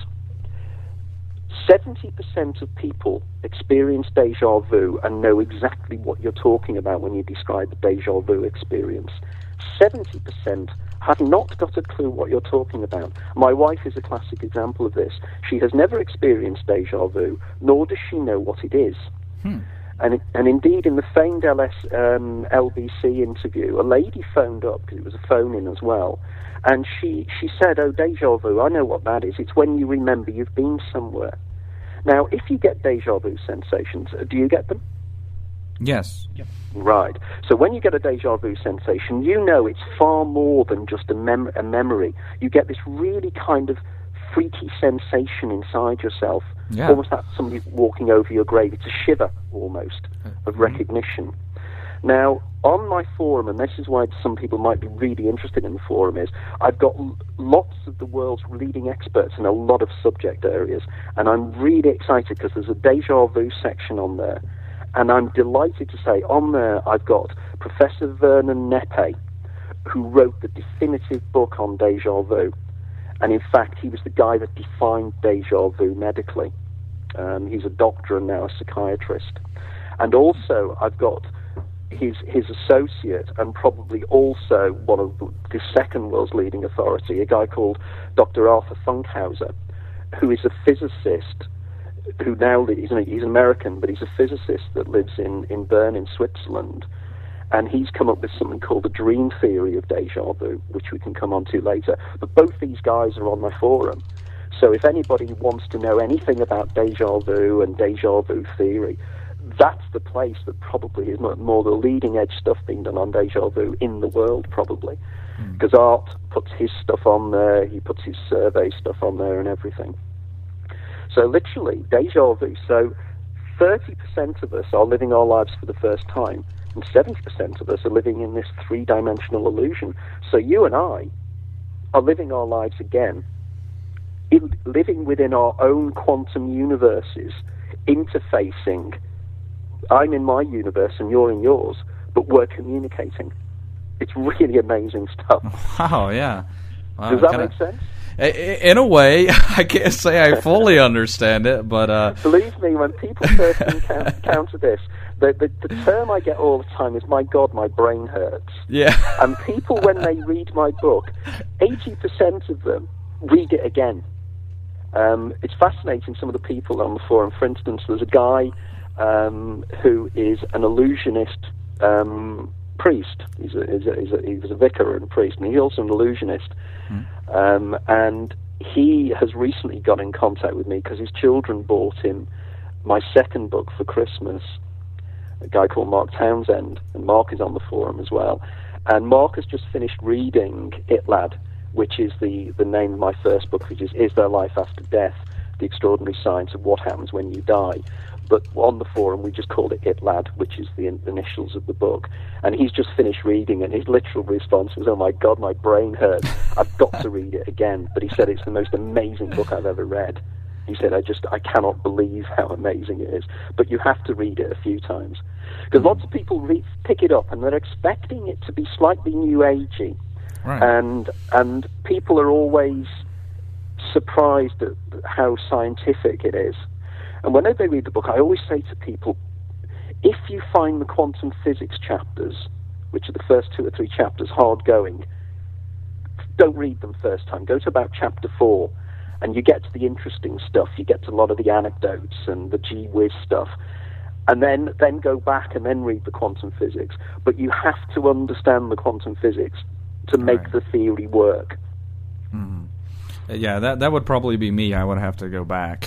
seventy percent of people experience deja vu and know exactly what you're talking about when you describe the deja vu experience. seventy percent have not got a clue what you're talking about. My wife is a classic example of this. She has never experienced deja vu, nor does she know what it is. Hmm. And, and indeed, in the famed L S, um, L B C interview, a lady phoned up, because it was a phone-in as well, and she, she said, oh, deja vu, I know what that is. It's when you remember you've been somewhere. Now, if you get deja vu sensations, do you get them? Yes. Yep. Right. So when you get a deja vu sensation, you know it's far more than just a, mem- a memory. You get this really kind of freaky sensation inside yourself, yeah. almost like somebody walking over your grave. It's a shiver, almost, of mm-hmm. recognition. Now, on my forum, and this is why some people might be really interested in the forum, is I've got l- lots of the world's leading experts in a lot of subject areas, and I'm really excited because there's a déjà vu section on there, and I'm delighted to say on there I've got Professor Vernon Neppe, who wrote the definitive book on déjà vu, and in fact he was the guy that defined déjà vu medically. Um, he's a doctor and now a psychiatrist. And also I've got his his associate, and probably also one of the, the second world's leading authority, a guy called Doctor Arthur Funkhauser, who is a physicist who now he's, he's American, but he's a physicist that lives in, in Bern in Switzerland, and he's come up with something called the dream theory of déjà vu, which we can come on to later. But both these guys are on my forum, so if anybody wants to know anything about déjà vu and déjà vu theory, that's the place that probably is more the leading edge stuff being done on déjà vu in the world, probably. Because mm. Art puts his stuff on there, he puts his survey stuff on there and everything. So literally, déjà vu. So thirty percent of us are living our lives for the first time, and seventy percent of us are living in this three-dimensional illusion. So you and I are living our lives again, in, living within our own quantum universes, interfacing. I'm in my universe and you're in yours, but we're communicating. It's really amazing stuff. Wow, yeah. Wow, Does that kinda, make sense? In a way, I can't say I fully understand it, but... Uh... Believe me, when people first encounter, encounter this, the, the, the term I get all the time is, my God, my brain hurts. Yeah. And people, when they read my book, eighty percent of them read it again. Um, it's fascinating, some of the people on the forum. For instance, there's a guy... Um, who is an illusionist um, priest. He's a, he's, a, he's a, he was a vicar and a priest, and he's also an illusionist. Mm. Um, and he has recently got in contact with me because his children bought him my second book for Christmas, a guy called Mark Townsend, and Mark is on the forum as well. And Mark has just finished reading It Lad, which is the, the name of my first book, which is Is There Life After Death? The Extraordinary Science of What Happens When You Die. But on the forum, we just called it It Lad, which is the in- initials of the book. And he's just finished reading, and his literal response was, oh my God, my brain hurts. I've got to read it again. But he said it's the most amazing book I've ever read. He said, I just, I cannot believe how amazing it is. But you have to read it a few times. Because lots of people re- pick it up, and they're expecting it to be slightly new agey. Right. And, and people are always surprised at how scientific it is. And whenever they read the book, I always say to people, if you find the quantum physics chapters, which are the first two or three chapters, hard going, don't read them first time. Go to about chapter four, and you get to the interesting stuff. You get to a lot of the anecdotes and the gee whiz stuff. And then, then go back and then read the quantum physics. But you have to understand the quantum physics to make right. the theory work. Mm-hmm. Yeah, that that would probably be me. I would have to go back.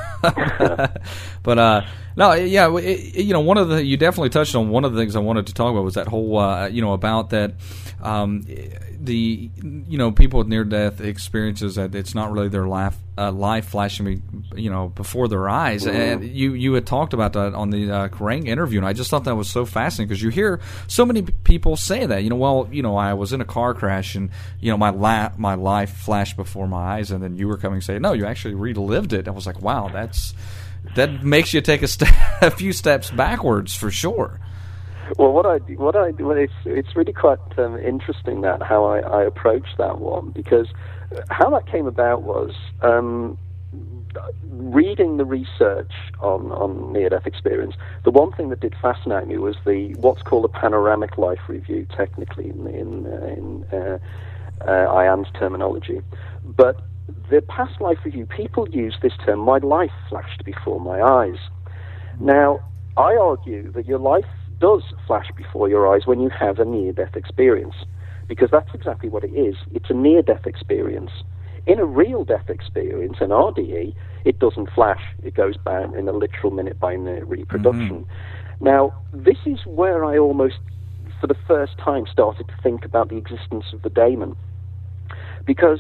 But uh, no, yeah, it, you know, one of the you definitely touched on one of the things I wanted to talk about was that whole, uh, you know, about that um, the you know people with near death experiences that it's not really their life uh, life flashing, you know, before their eyes. Mm-hmm. And you you had talked about that on the uh, Kerrang interview, and I just thought that was so fascinating because you hear so many people say that, you know, well, you know, I was in a car crash and you know my la- my life flashed before my eyes, and then you were coming saying, no, you actually relived it. I was like, wow, that's that makes you take a step, a few steps backwards for sure. Well, what I what I well, it's it's really quite um, interesting that how I, I approached that one, because how that came about was um, reading the research on, on near-death experience. The one thing that did fascinate me was the what's called a panoramic life review, technically in in, uh, in uh, uh, I A N's terminology, but the past life review, people use this term, my life flashed before my eyes. Now, I argue that your life does flash before your eyes when you have a near-death experience, because that's exactly what it is. It's a near-death experience. In a real death experience, an R D E, it doesn't flash. It goes down in a literal minute-by-minute reproduction. Mm-hmm. Now, this is where I almost, for the first time, started to think about the existence of the daemon, because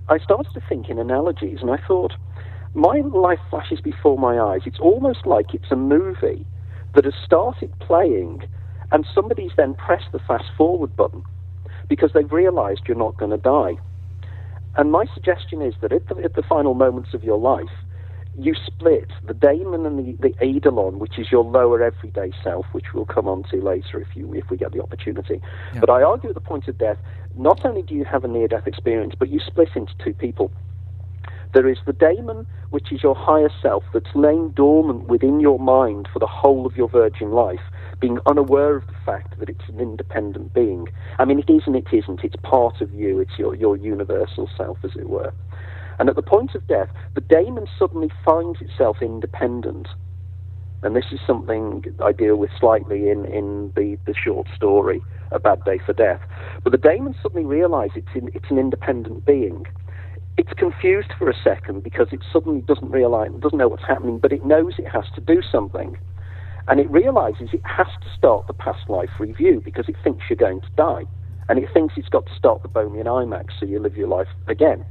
I started to think in analogies, and I thought, my life flashes before my eyes. It's almost like it's a movie that has started playing, and somebody's then pressed the fast-forward button because they've realized you're not going to die. And my suggestion is that at the, at the final moments of your life, you split the daemon and the, the eidolon, which is your lower everyday self, which we'll come on to later if you if we get the opportunity. Yeah. But I argue at the point of death, not only do you have a near-death experience, but you split into two people. There is the daemon, which is your higher self, that's lain dormant within your mind for the whole of your virgin life, being unaware of the fact that it's an independent being. I mean, it is and it isn't. It's part of you. It's your, your universal self, as it were. And at the point of death, the daemon suddenly finds itself independent. And this is something I deal with slightly in, in the, the short story, A Bad Day for Death. But the daemon suddenly realizes it's, in, it's an independent being. It's confused for a second because it suddenly doesn't realize, doesn't know what's happening, but it knows it has to do something. And it realizes it has to start the past life review because it thinks you're going to die. And it thinks it's got to start the Bohemian IMAX so you live your life again.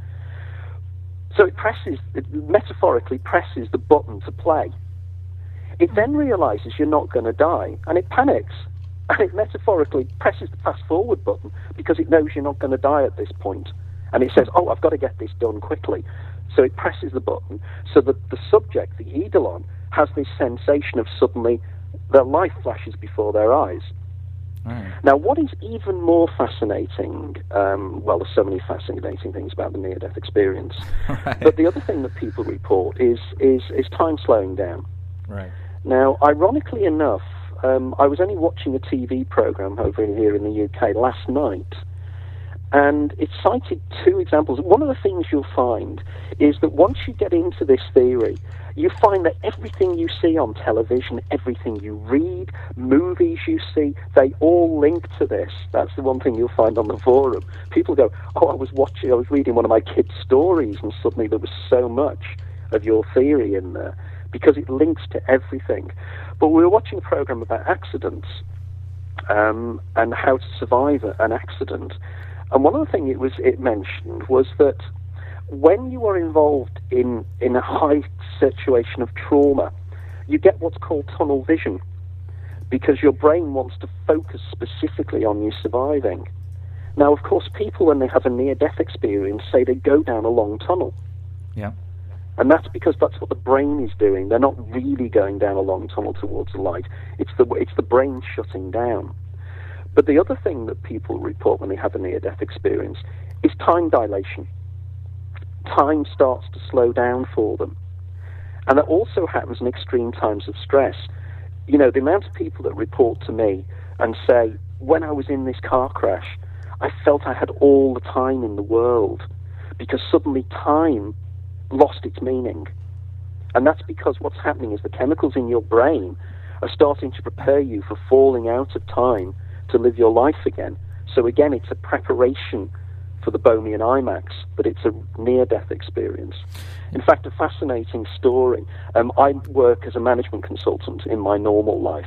So it presses, it metaphorically presses the button to play. It then realizes you're not going to die, and it panics. And it metaphorically presses the fast-forward button because it knows you're not going to die at this point. And it says, oh, I've got to get this done quickly. So it presses the button so that the subject, the eidolon, has this sensation of suddenly their life flashes before their eyes. Right. Now, what is even more fascinating, um, well, there's so many fascinating things about the near-death experience, right. But the other thing that people report is, is, is time slowing down. Right. Now, ironically enough, um, I was only watching a T V program over here in the U K last night, and it cited two examples. One of the things you'll find is that once you get into this theory, you find that everything you see on television, everything you read, movies you see, they all link to this. That's the one thing you'll find on the forum. People go, oh, I was watching, I was reading one of my kids' stories, and suddenly there was so much of your theory in there, because it links to everything. But we were watching a program about accidents um, and how to survive an accident. And one of the things it was it mentioned was that when you are involved in, in a high situation of trauma, you get what's called tunnel vision, because your brain wants to focus specifically on you surviving. Now, of course, people, when they have a near-death experience, say they go down a long tunnel. Yeah. And that's because that's what the brain is doing. They're not really going down a long tunnel towards the light. It's the, it's the brain shutting down. But the other thing that people report when they have a near-death experience is time dilation. Time starts to slow down for them. And that also happens in extreme times of stress. You know, the amount of people that report to me and say, when I was in this car crash, I felt I had all the time in the world, because suddenly time lost its meaning. And that's because what's happening is the chemicals in your brain are starting to prepare you for falling out of time to live your life again. So again, it's a preparation for the Bohemian IMAX, but it's a near-death experience. In fact, a fascinating story. Um, I work as a management consultant in my normal life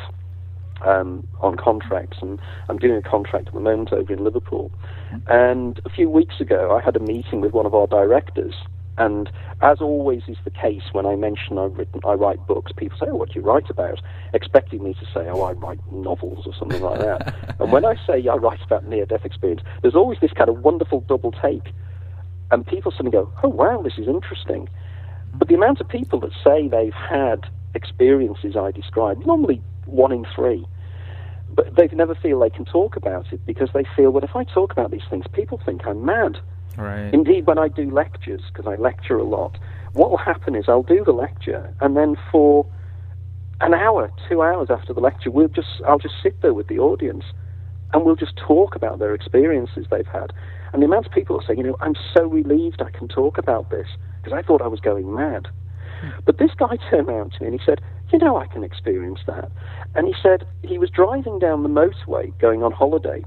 um, on contracts, and I'm doing a contract at the moment over in Liverpool. And a few weeks ago, I had a meeting with one of our directors. And as always is the case when I mention I've written, I write books, people say, oh, what do you write about? Expecting me to say, oh, I write novels or something like that. And when I say I write about near-death experience, there's always this kind of wonderful double take. And people suddenly go, oh, wow, this is interesting. But the amount of people that say they've had experiences I described, normally one in three, but they never feel they can talk about it because they feel, well, if I talk about these things, people think I'm mad. Right. Indeed, when I do lectures, because I lecture a lot, what will happen is I'll do the lecture, and then for an hour, two hours after the lecture, we'll just I'll just sit there with the audience, and we'll just talk about their experiences they've had. And the amount of people that say, you know, I'm so relieved I can talk about this, because I thought I was going mad. Hmm. But this guy turned around to me and he said, you know, I can experience that. And he said he was driving down the motorway going on holiday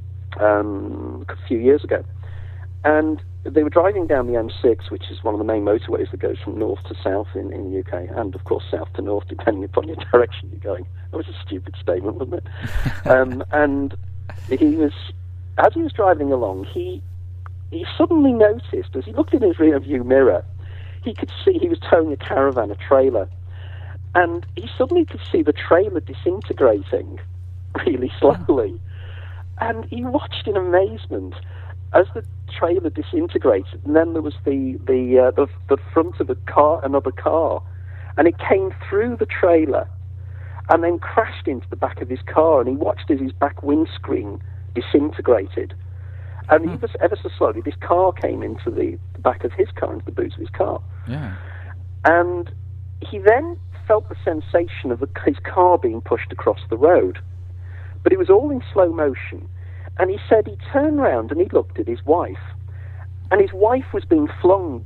um, a few years ago. And they were driving down the M six, which is one of the main motorways that goes from north to south in, in the U K, and of course south to north, depending upon your direction you're going. That was a stupid statement, wasn't it? um, and he was, as he was driving along, he he suddenly noticed, as he looked in his rear view mirror, he could see he was towing a caravan, a trailer, and he suddenly could see the trailer disintegrating really slowly. And he watched in amazement as the trailer disintegrated, and then there was the the, uh, the the front of a car, another car, and it came through the trailer and then crashed into the back of his car, and he watched as his back windscreen disintegrated. And mm. ever, ever so slowly, this car came into the, the back of his car, into the boot of his car. Yeah. And he then felt the sensation of the, his car being pushed across the road. But it was all in slow motion. And he said he turned round and he looked at his wife. And his wife was being flung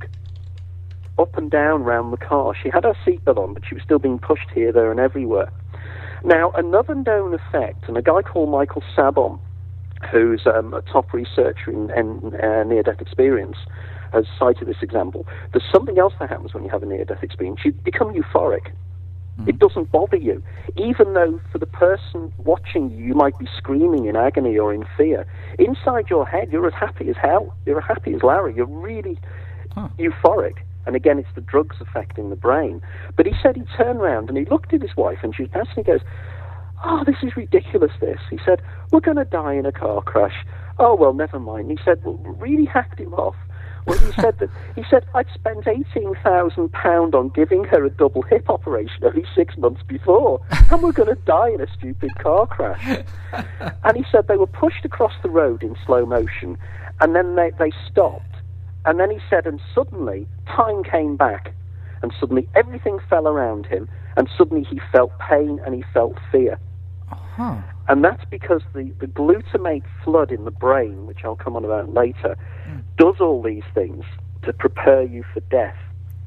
up and down round the car. She had her seatbelt on, but she was still being pushed here, there, and everywhere. Now, another known effect, and a guy called Michael Sabon, who's um, a top researcher in, in uh, near-death experience, has cited this example. There's something else that happens when you have a near-death experience. You become euphoric. Mm. It doesn't bother you. Even though for the person watching you, you might be screaming in agony or in fear, inside your head, you're as happy as hell. You're as happy as Larry. You're really huh. euphoric. And again, it's the drugs affecting the brain. But he said he turned around and he looked at his wife and she was passing, and he goes, "Oh, this is ridiculous, this." He said, "We're going to die in a car crash." "Oh, well, never mind." He said, well, really hacked him off. Well, he said that he said, "I'd spent eighteen thousand pounds on giving her a double hip operation only six months before, and we're going to die in a stupid car crash." And he said they were pushed across the road in slow motion, and then they, they stopped. And then he said, and suddenly time came back, and suddenly everything fell around him, and suddenly he felt pain and he felt fear. Uh-huh. And that's because the, the glutamate flood in the brain, which I'll come on about later, mm. does all these things to prepare you for death.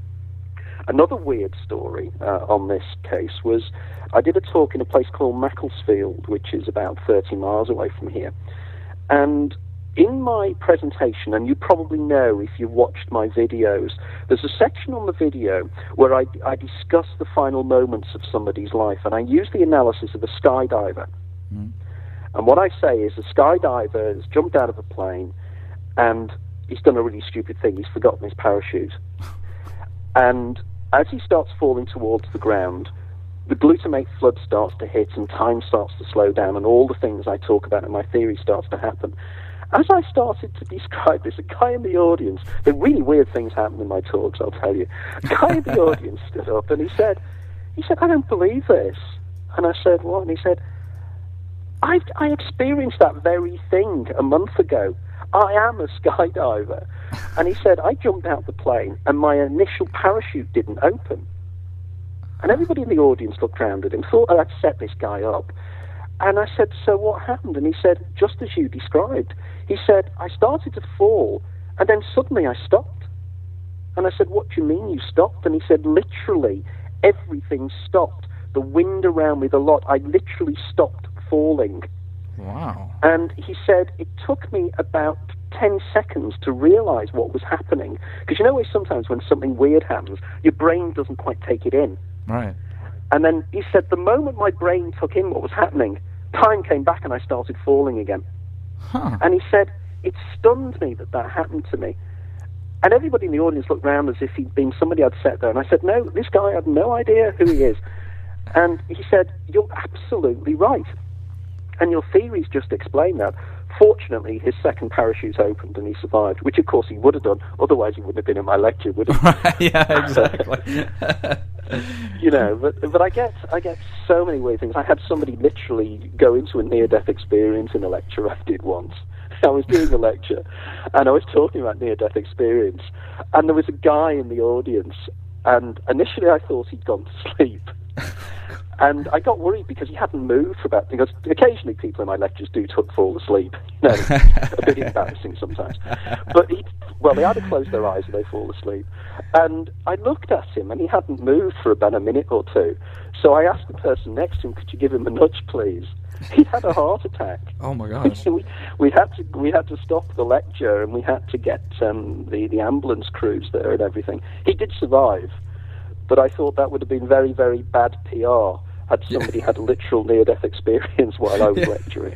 Another weird story uh, on this case was I did a talk in a place called Macclesfield, which is about thirty miles away from here. And in my presentation, and you probably know if you've watched my videos, there's a section on the video where I, I discuss the final moments of somebody's life, and I use the analysis of a skydiver. Mm. And what I say is a skydiver has jumped out of a plane, and he's done a really stupid thing. He's forgotten his parachute. And as he starts falling towards the ground, the glutamate flood starts to hit, and time starts to slow down, and all the things I talk about in my theory starts to happen. As I started to describe this, a guy in the audience, the really weird things happen in my talks, I'll tell you. A guy in the audience stood up and he said, he said, "I don't believe this." And I said, "What?" And he said, I, I experienced that very thing a month ago. I am a skydiver." And he said, "I jumped out the plane and my initial parachute didn't open." And everybody in the audience looked round at him, thought I'd set this guy up. And I said, "So what happened?" And he said, "Just as you described." He said, "I started to fall, and then suddenly I stopped." And I said, "What do you mean you stopped?" And he said, "Literally, everything stopped. The wind around me, the lot, I literally stopped falling." Wow. And he said, "It took me about ten seconds to realize what was happening." Because you know, sometimes when something weird happens, your brain doesn't quite take it in. Right. And then he said, the moment my brain took in what was happening, time came back and I started falling again. Huh. And he said, it stunned me that that happened to me. And everybody in the audience looked around as if he'd been somebody I'd sat there. And I said, "No, this guy, I had no idea who he is." And he said, "You're absolutely right. And your theories just explain that." Fortunately, his second parachute opened and he survived, which of course he would have done. Otherwise, he wouldn't have been in my lecture, would he? Yeah, exactly. You know, but but I get I get so many weird things. I had somebody literally go into a near-death experience in a lecture I did once. I was doing a lecture, and I was talking about near-death experience, and there was a guy in the audience, and initially I thought he'd gone to sleep. And I got worried because he hadn't moved for about, because occasionally people in my lectures do t- fall asleep. You know, a bit embarrassing sometimes. But he, well, they either close their eyes or they fall asleep. And I looked at him and he hadn't moved for about a minute or two. So I asked the person next to him, "Could you give him a nudge, please?" He'd had a heart attack. Oh my gosh! we, we had to we had to stop the lecture and we had to get um, the the ambulance crews there and everything. He did survive, but I thought that would have been very very bad P R. had somebody had a literal near-death experience while I was yeah. lecturing.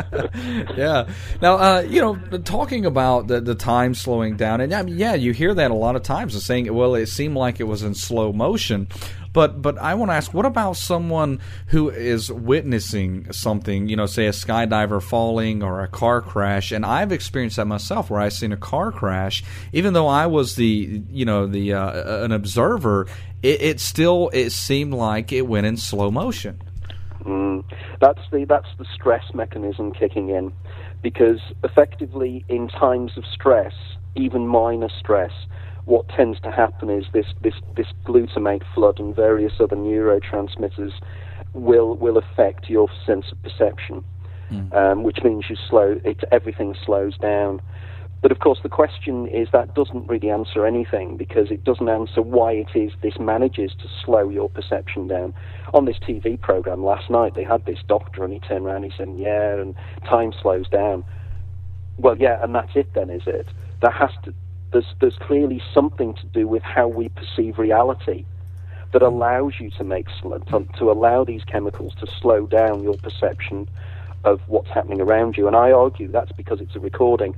yeah. Now, uh, you know, talking about the, the time slowing down, and I mean, yeah, you hear that a lot of times, of saying, well, it seemed like it was in slow motion. But but I want to ask, what about someone who is witnessing something, you know, say a skydiver falling or a car crash? And I've experienced that myself, where I've seen a car crash. Even though I was the, you know, the uh, an observer, it, it still it seemed like it went in slow motion. Mm, that's the that's the stress mechanism kicking in, because effectively in times of stress, even minor stress, what tends to happen is this, this, this glutamate flood and various other neurotransmitters will will affect your sense of perception, mm. um, which means you slow it, everything slows down. But of course, the question is that doesn't really answer anything, because it doesn't answer why it is this manages to slow your perception down. On this T V program last night, they had this doctor, and he turned around and he said, "Yeah, and time slows down." Well, yeah, and that's it then, is it? That has to. There's, there's clearly something to do with how we perceive reality that allows you to make to, to allow these chemicals to slow down your perception of what's happening around you. And I argue that's because it's a recording.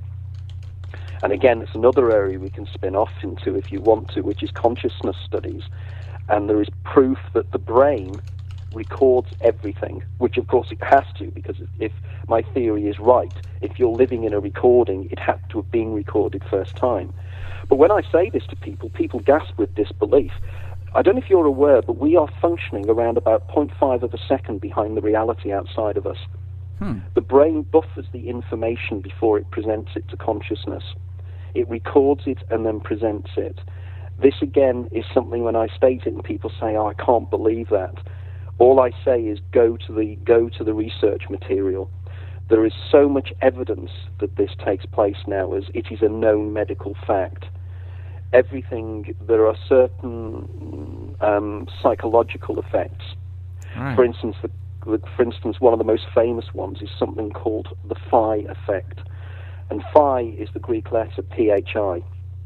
And again, it's another area we can spin off into if you want to, which is consciousness studies. And there is proof that the brain records everything, which of course it has to, because if my theory is right, if you're living in a recording, it had to have been recorded first time. But when I say this to people, people gasp with disbelief. I don't know if you're aware, but we are functioning around about zero point five of a second behind the reality outside of us. Hmm. The brain buffers the information before it presents it to consciousness. It records it and then presents it. This again is something, when I state it and people say, "Oh, I can't believe that," all I say is go to the go to the research material. There is so much evidence that this takes place now, as it is a known medical fact. Everything, there are certain um, psychological effects. Right. For instance, the, the, for instance, one of the most famous ones is something called the phi effect. And phi is the Greek letter P H I.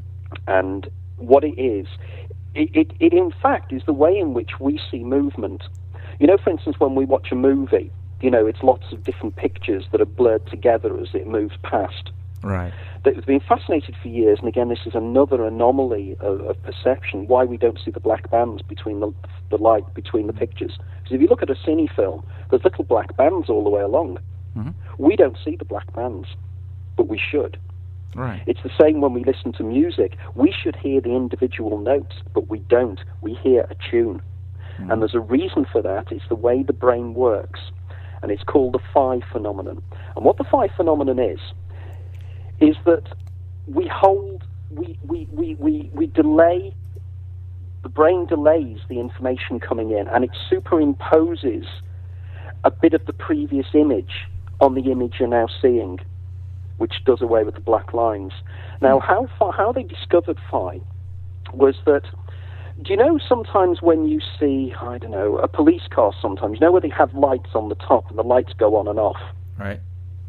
And what it is, it, it, it in fact is the way in which we see movement. You know, for instance, when we watch a movie, you know, it's lots of different pictures that are blurred together as it moves past. Right. They've been fascinated for years, and again, this is another anomaly of, of perception, why we don't see the black bands between the, the light between the pictures. Because if you look at a cine film, there's little black bands all the way along. Mm-hmm. We don't see the black bands, but we should. Right. It's the same when we listen to music. We should hear the individual notes, but we don't. We hear a tune. Mm-hmm. And there's a reason for that. It's the way the brain works. And it's called the phi phenomenon. And what the phi phenomenon is, is that we hold, we, we, we, we, we delay, the brain delays the information coming in, and it superimposes a bit of the previous image on the image you're now seeing, which does away with the black lines. Now, how far, how they discovered phi was that, do you know sometimes when you see, I don't know, a police car sometimes, you know where they have lights on the top and the lights go on and off? Right.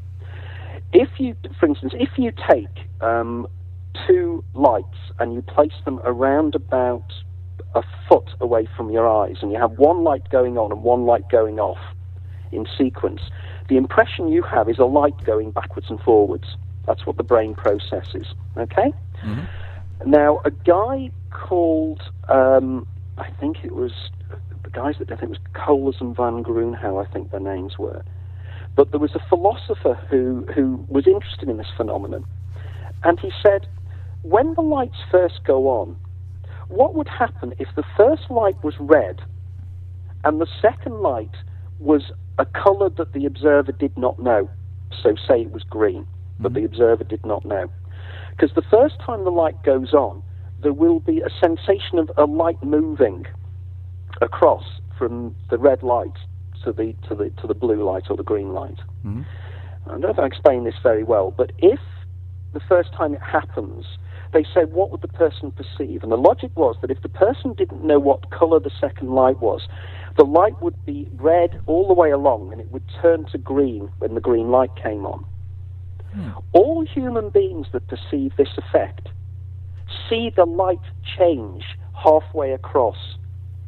If you, for instance, if you take um, two lights and you place them around about a foot away from your eyes, and you have one light going on and one light going off in sequence, the impression you have is a light going backwards and forwards. That's what the brain processes, okay? Mm-hmm. Now, a guy called, um, I think it was, the guys that I think it was Coles and Van Groenhow, I think their names were. But there was a philosopher who, who was interested in this phenomenon. And he said, when the lights first go on, what would happen if the first light was red and the second light was a color that the observer did not know? So say it was green, but the observer did not know. Because the first time the light goes on, there will be a sensation of a light moving across from the red light to the to the to the blue light or the green light. Mm-hmm. I don't know if I explain this very well, but if the first time it happens, they say, what would the person perceive? And the logic was that if the person didn't know what color the second light was, the light would be red all the way along, and it would turn to green when the green light came on. Hmm. All human beings that perceive this effect see the light change halfway across,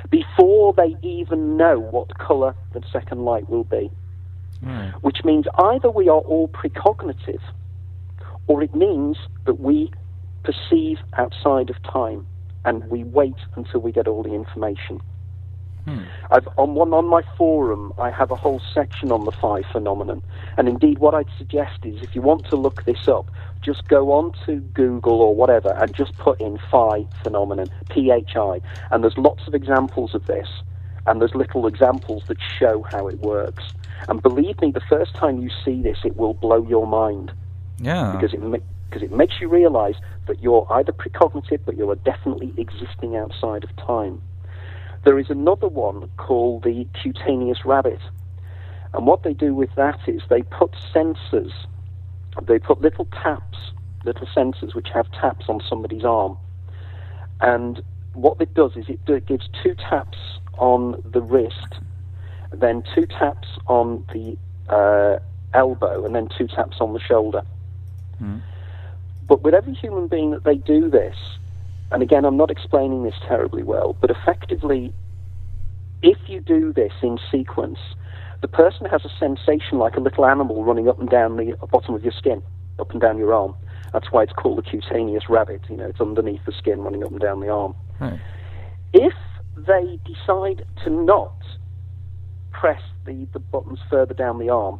before they even know what colour the second light will be. Mm. Which means either we are all precognitive, or it means that we perceive outside of time and we wait until we get all the information. Hmm. I've, on one on my forum, I have a whole section on the phi phenomenon, and indeed, what I'd suggest is, if you want to look this up, just go on to Google or whatever and just put in phi phenomenon, P H I, and there's lots of examples of this, and there's little examples that show how it works. And believe me, the first time you see this, it will blow your mind. Yeah. Because it ma- because it makes you realize that you're either precognitive, but you are definitely existing outside of time. There is another one called the cutaneous rabbit. And what they do with that is they put sensors, they put little taps, little sensors which have taps on somebody's arm. And what it does is it, do, it gives two taps on the wrist, then two taps on the uh, elbow, and then two taps on the shoulder. Mm. But with every human being that they do this, and again, I'm not explaining this terribly well, but effectively, if you do this in sequence, the person has a sensation like a little animal running up and down the bottom of your skin, up and down your arm. That's why it's called the cutaneous rabbit. You know, it's underneath the skin running up and down the arm. Right. If they decide to not press the, the buttons further down the arm,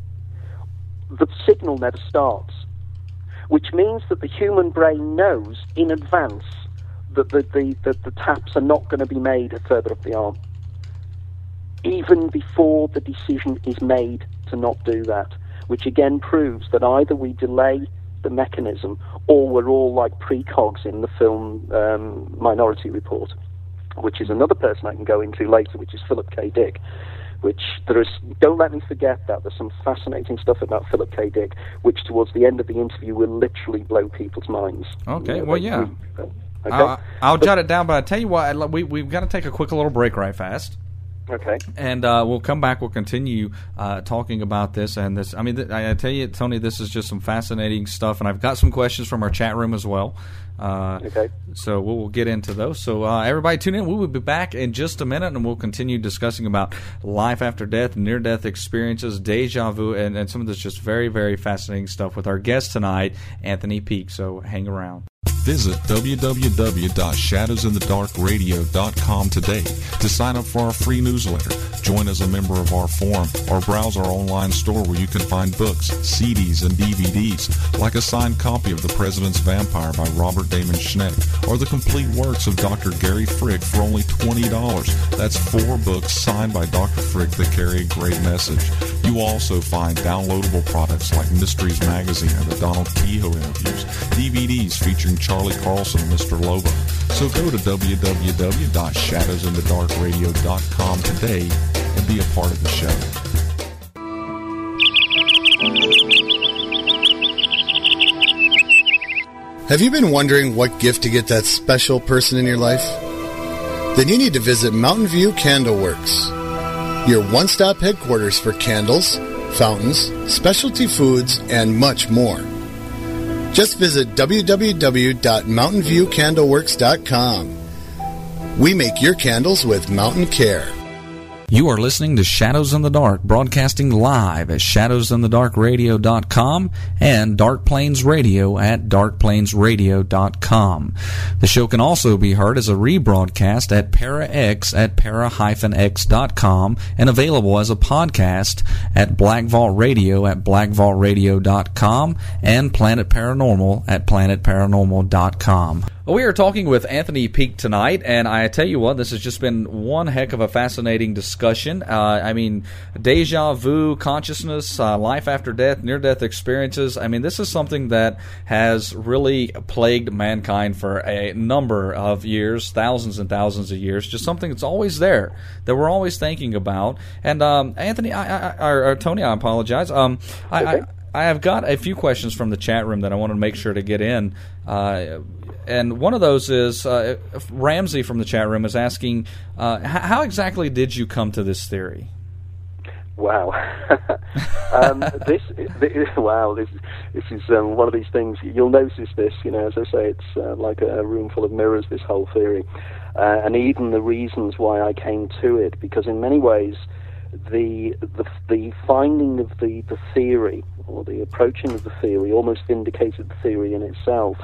the signal never starts, which means that the human brain knows in advance that the, the, the, the taps are not going to be made further up the arm, even before the decision is made to not do that, which again proves that either we delay the mechanism or we're all like precogs in the film um, Minority Report, which is another person I can go into later, which is Philip K. Dick. Which there is, don't let me forget that there's some fascinating stuff about Philip K. Dick, which towards the end of the interview will literally blow people's minds. Okay, you know, well, they, yeah. We, uh, okay? I'll, I'll but, jot it down, but I tell you what, we, we've got to take a quick little break right fast. Okay. And uh, we'll come back. We'll continue uh, talking about this. And this, I mean, th- I tell you, Tony, this is just some fascinating stuff. And I've got some questions from our chat room as well. Uh, okay. So we'll, we'll get into those. So uh, everybody tune in. We will be back in just a minute, and we'll continue discussing about life after death, near-death experiences, deja vu, and, and some of this just very, very fascinating stuff with our guest tonight, Anthony Peake. So hang around. Visit w w w dot shadows in the dark radio dot com today to sign up for our free newsletter, join as a member of our forum, or browse our online store where you can find books, C Ds, and D V Ds, like a signed copy of The President's Vampire by Robert Damon Schneck, or the complete works of Doctor Gary Frick for only twenty dollars. That's four books signed by Doctor Frick that carry a great message. You will also find downloadable products like Mysteries Magazine and the Donald Kehoe interviews, D V Ds featuring Charlie Carlson and Mister Lobo. So go to w w w dot shadows in the dark radio dot com today and be a part of the show. Have you been wondering what gift to get that special person in your life? Then you need to visit Mountain View Candle Works, your one-stop headquarters for candles, fountains, specialty foods, and much more. Just visit w w w dot mountain view candle works dot com. We make your candles with mountain care. You are listening to Shadows in the Dark, broadcasting live at shadows in the dark radio dot com and Dark Plains Radio at dark plains radio dot com. The show can also be heard as a rebroadcast at ParaX at para dash x dot com and available as a podcast at Black Vault Radio at black vault radio dot com and Planet Paranormal at planet paranormal dot com. Well, we are talking with Anthony Peake tonight, and I tell you what, this has just been one heck of a fascinating discussion. Uh, I mean, deja vu, consciousness, uh, life after death, near-death experiences. I mean, this is something that has really plagued mankind for a number of years, thousands and thousands of years, just something that's always there, that we're always thinking about. And um, Anthony, I, I, or, or Tony, I apologize. Um, I, I, I have got a few questions from the chat room that I want to make sure to get in. Uh, and one of those is, uh, Ramsey from the chat room is asking, uh, how exactly did you come to this theory? Wow. um, this, this, wow, this, this is um, one of these things, you'll notice this, you know, as I say, it's uh, like a room full of mirrors, this whole theory. uh, and even the reasons why I came to it, because in many ways the the, the finding of the, the theory, or the approaching of the theory, almost vindicated the theory in itself,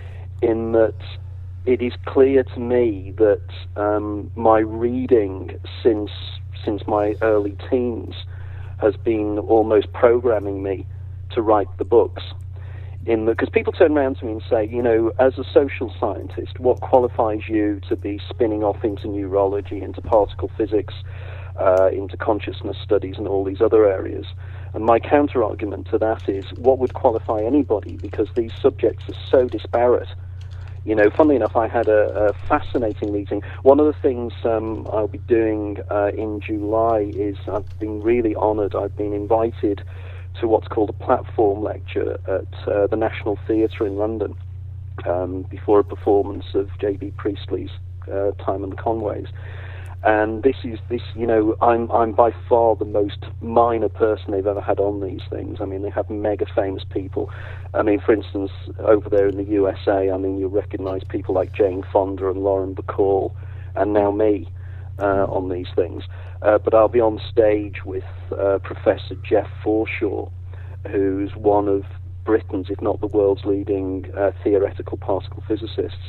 in that it is clear to me that um, my reading since since my early teens has been almost programming me to write the books. In because people turn around to me and say, you know, as a social scientist, what qualifies you to be spinning off into neurology, into particle physics, uh, into consciousness studies and all these other areas? And my counter-argument to that is, what would qualify anybody? Because these subjects are so disparate. You know, funnily enough, I had a, a fascinating meeting. One of the things um, I'll be doing uh, in July is I've been really honoured. I've been invited to what's called a platform lecture at uh, the National Theatre in London um, before a performance of J B Priestley's uh, Time and the Conways. And this is this, you know, I'm I'm by far the most minor person they've ever had on these things. I mean, they have mega famous people. I mean, for instance, over there in the U S A, I mean, you'll recognise people like Jane Fonda and Lauren Bacall, and now me uh, on these things. Uh, but I'll be on stage with uh, Professor Jeff Forshaw, who's one of Britain's, if not the world's, leading uh, theoretical particle physicists.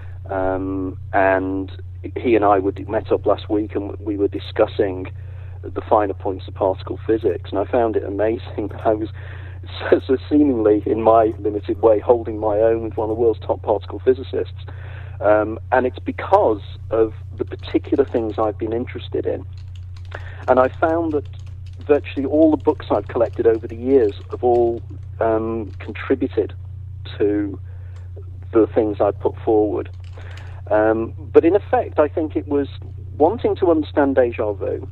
Um, and he and I were, met up last week, and we were discussing the finer points of particle physics. And I found it amazing that I was so, so seemingly, in my limited way, holding my own with one of the world's top particle physicists. Um, and it's because of the particular things I've been interested in. And I found that virtually all the books I've collected over the years have all um, contributed to the things I put forward. Um, but in effect, I think it was wanting to understand déjà vu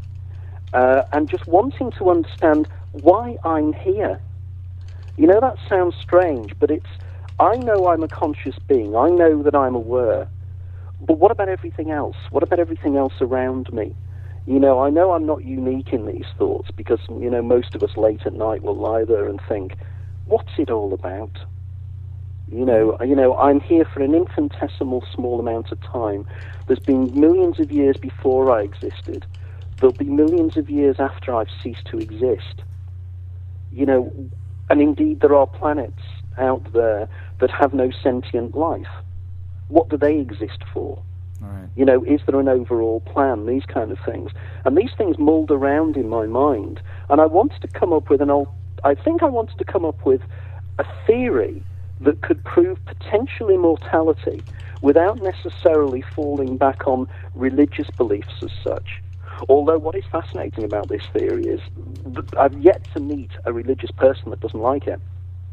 uh, and just wanting to understand why I'm here. You know, that sounds strange, but it's, I know I'm a conscious being. I know that I'm aware. But what about everything else? What about everything else around me? You know, I know I'm not unique in these thoughts because, you know, most of us late at night will lie there and think, what's it all about? You know, you know, I'm here for an infinitesimal small amount of time. There's been millions of years before I existed. There'll be millions of years after I've ceased to exist. You know, and indeed there are planets out there that have no sentient life. What do they exist for? Right. You know, is there an overall plan? These kind of things. And these things mulled around in my mind. And I wanted to come up with an old... I think I wanted to come up with a theory that could prove potential immortality without necessarily falling back on religious beliefs as such. Although what is fascinating about this theory is that I've yet to meet a religious person that doesn't like it.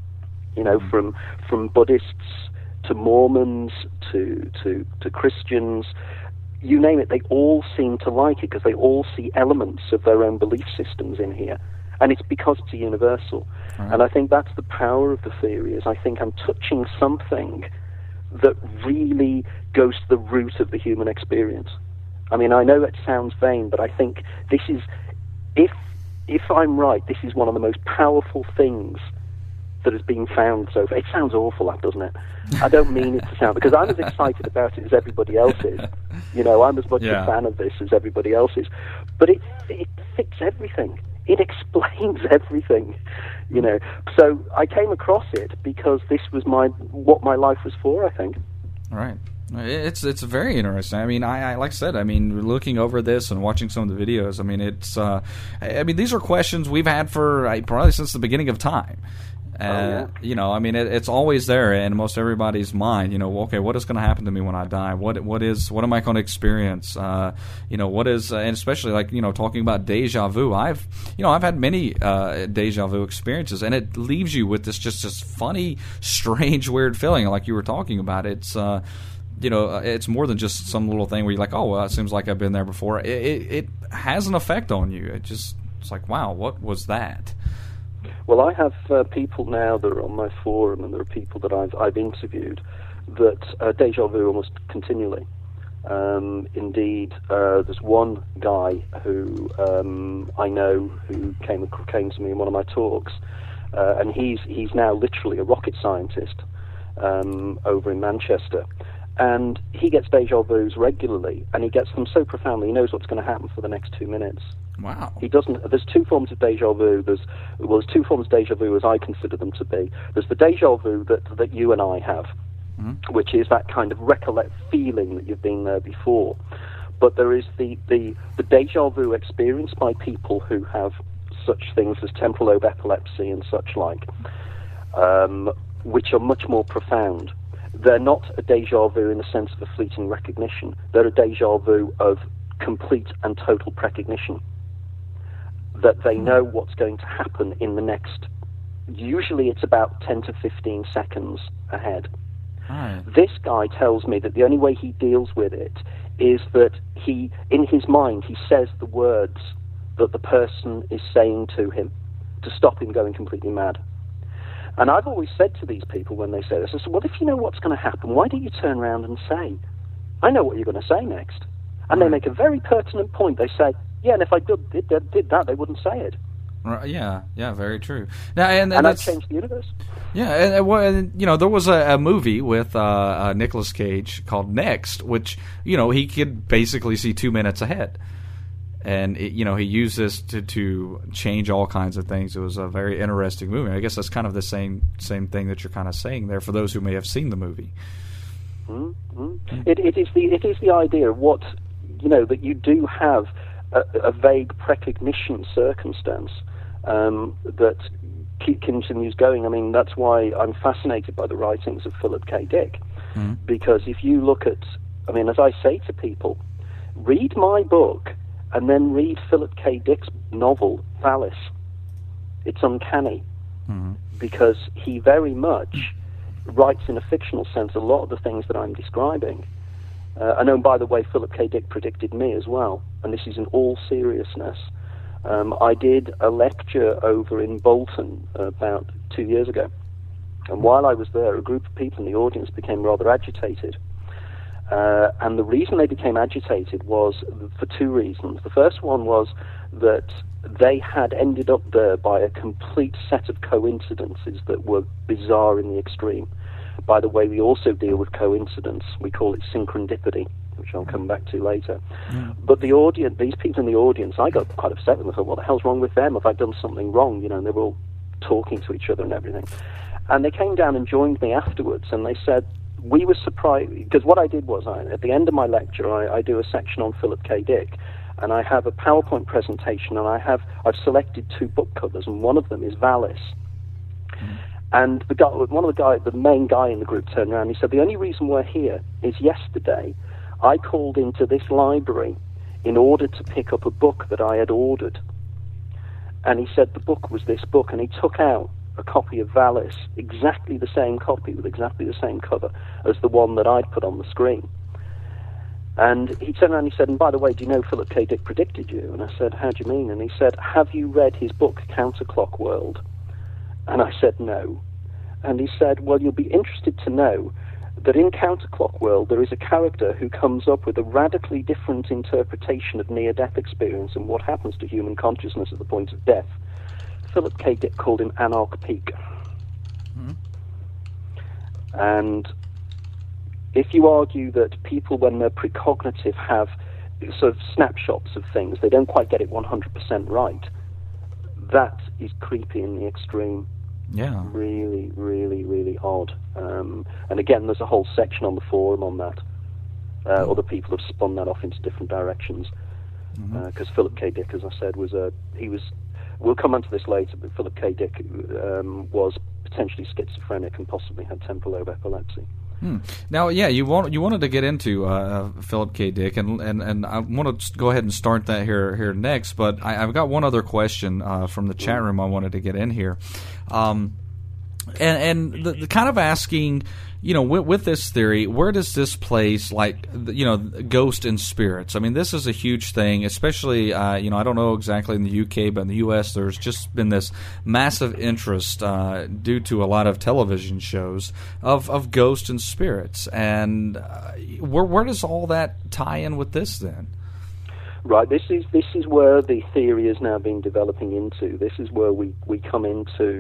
You know, from from Buddhists to Mormons, to, to, to Christians, you name it, they all seem to like it because they all see elements of their own belief systems in here. And it's because it's a universal. Right. And I think that's the power of the theory, is I think I'm touching something that really goes to the root of the human experience. I mean, I know it sounds vain, but I think this is, if if I'm right, this is one of the most powerful things that has been found so far. It sounds awful, that, doesn't it? I don't mean it to sound, because I'm as excited about it as everybody else is. You know, I'm as much yeah. a fan of this as everybody else is. But it it fits everything. It explains everything, you know. So I came across it because this was my what my life was for, I think. Right. It's it's very interesting. I mean, I, I like I said, I mean, looking over this and watching some of the videos, I mean, it's, uh, I mean, these are questions we've had for uh, probably since the beginning of time. Uh, oh, yeah. You know, I mean, it, it's always there in most everybody's mind. You know, okay, what is going to happen to me when I die? What what is what am I going to experience? Uh, you know, what is, uh, and especially like you know, talking about deja vu. I've you know, I've had many uh, deja vu experiences, and it leaves you with this just this funny, strange, weird feeling, like you were talking about. It's uh, you know, it's more than just some little thing where you're like, oh, well, it seems like I've been there before. It, it, it has an effect on you. It just it's like, wow, what was that? Well, I have uh, people now that are on my forum, and there are people that I've I've interviewed that uh, deja vu almost continually. Um, indeed, uh, there's one guy who um, I know who came came to me in one of my talks, uh, and he's he's now literally a rocket scientist um, over in Manchester, And he gets deja vus regularly, and he gets them so profoundly, he knows what's going to happen for the next two minutes. Wow. He doesn't. There's two forms of deja vu. There's well, there's two forms of deja vu as I consider them to be. There's the deja vu that that you and I have, mm-hmm. which is that kind of recollect feeling that you've been there before. But there is the, the, the deja vu experienced by people who have such things as temporal lobe epilepsy and such like, um, which are much more profound. They're not a deja vu in the sense of a fleeting recognition. They're a deja vu of complete and total precognition. That they know what's going to happen in the next, usually it's about ten to fifteen seconds ahead. Right. This guy tells me that the only way he deals with it is that he, in his mind, he says the words that the person is saying to him to stop him going completely mad. And I've always said to these people when they say this, I said, well, if you know what's going to happen, why don't you turn around and say, I know what you're going to say next. And they make a very pertinent point. They say, yeah, and if I did, did, did that, they wouldn't say it. Right, yeah, yeah, very true. Now, and, and, and that's that changed the universe. Yeah, and, and, well, and you know, there was a, a movie with uh, uh, Nicolas Cage called Next, which, you know, he could basically see two minutes ahead. And, it, you know, he used this to, to change all kinds of things. It was a very interesting movie. I guess that's kind of the same same thing that you're kind of saying there for those who may have seen the movie. Mm-hmm. It, it is the it is the idea of what, you know, that you do have a, a vague precognition circumstance um, that keep, continues going. I mean, that's why I'm fascinated by the writings of Philip K. Dick, mm-hmm. because if you look at, I mean, as I say to people, read my book and then read Philip K. Dick's novel, Valis. It's uncanny, mm-hmm. because he very much writes in a fictional sense a lot of the things that I'm describing. Uh, I know, by the way, Philip K. Dick predicted me as well, and this is in all seriousness. Um, I did a lecture over in Bolton uh, about two years ago, and while I was there, a group of people in the audience became rather agitated. Uh, and the reason they became agitated was for two reasons. The first one was that they had ended up there by a complete set of coincidences that were bizarre in the extreme. By the way, we also deal with coincidence. We call it synchronidity, which I'll come back to later. Yeah. But the audience, these people in the audience, I got quite upset with them. I thought, what the hell's wrong with them? Have I done something wrong? You know, and they were all talking to each other and everything. And they came down and joined me afterwards, and they said, we were surprised, because what I did was, I, at the end of my lecture, I, I do a section on Philip K. Dick, and I have a PowerPoint presentation, and I have, I've selected two book covers, and one of them is Valis. Mm-hmm. And the guy, one of the guy, the main guy in the group turned around and he said, the only reason we're here is yesterday I called into this library in order to pick up a book that I had ordered. And he said the book was this book, and he took out a copy of Valis, exactly the same copy with exactly the same cover as the one that I'd put on the screen. And he turned around and he said, and by the way, do you know Philip K. Dick predicted you? And I said, how do you mean? And he said, have you read his book, Counterclock World? And I said, no. And he said, well, you'll be interested to know that in Counterclock World there is a character who comes up with a radically different interpretation of near-death experience and what happens to human consciousness at the point of death. Philip K. Dick called him Anarch Peak. Mm-hmm. And if you argue that people, when they're precognitive, have sort of snapshots of things, they don't quite get it one hundred percent right, that is creepy in the extreme. Yeah. Really, really, really odd. Um, and again, there's a whole section on the forum on that. Uh, mm-hmm. Other people have spun that off into different directions. Because mm-hmm. uh, Philip K. Dick, as I said, was a, he was, we'll come onto this later, but Philip K. Dick um, was potentially schizophrenic and possibly had temporal lobe epilepsy. Hmm. Now, yeah, you want you wanted to get into uh, Philip K. Dick, and, and, and I want to go ahead and start that here here next. But I, I've got one other question uh, from the chat room I wanted to get in here, um, and and the, the kind of asking, you know, with, with this theory, where does this place, like, you know, ghost and spirits? I mean, this is a huge thing, especially, uh, you know, I don't know exactly in the U K, but in the U S there's just been this massive interest uh, due to a lot of television shows of, of ghosts and spirits. And uh, where where does all that tie in with this then? Right, this is this is where the theory is now being developing into. This is where we, we come into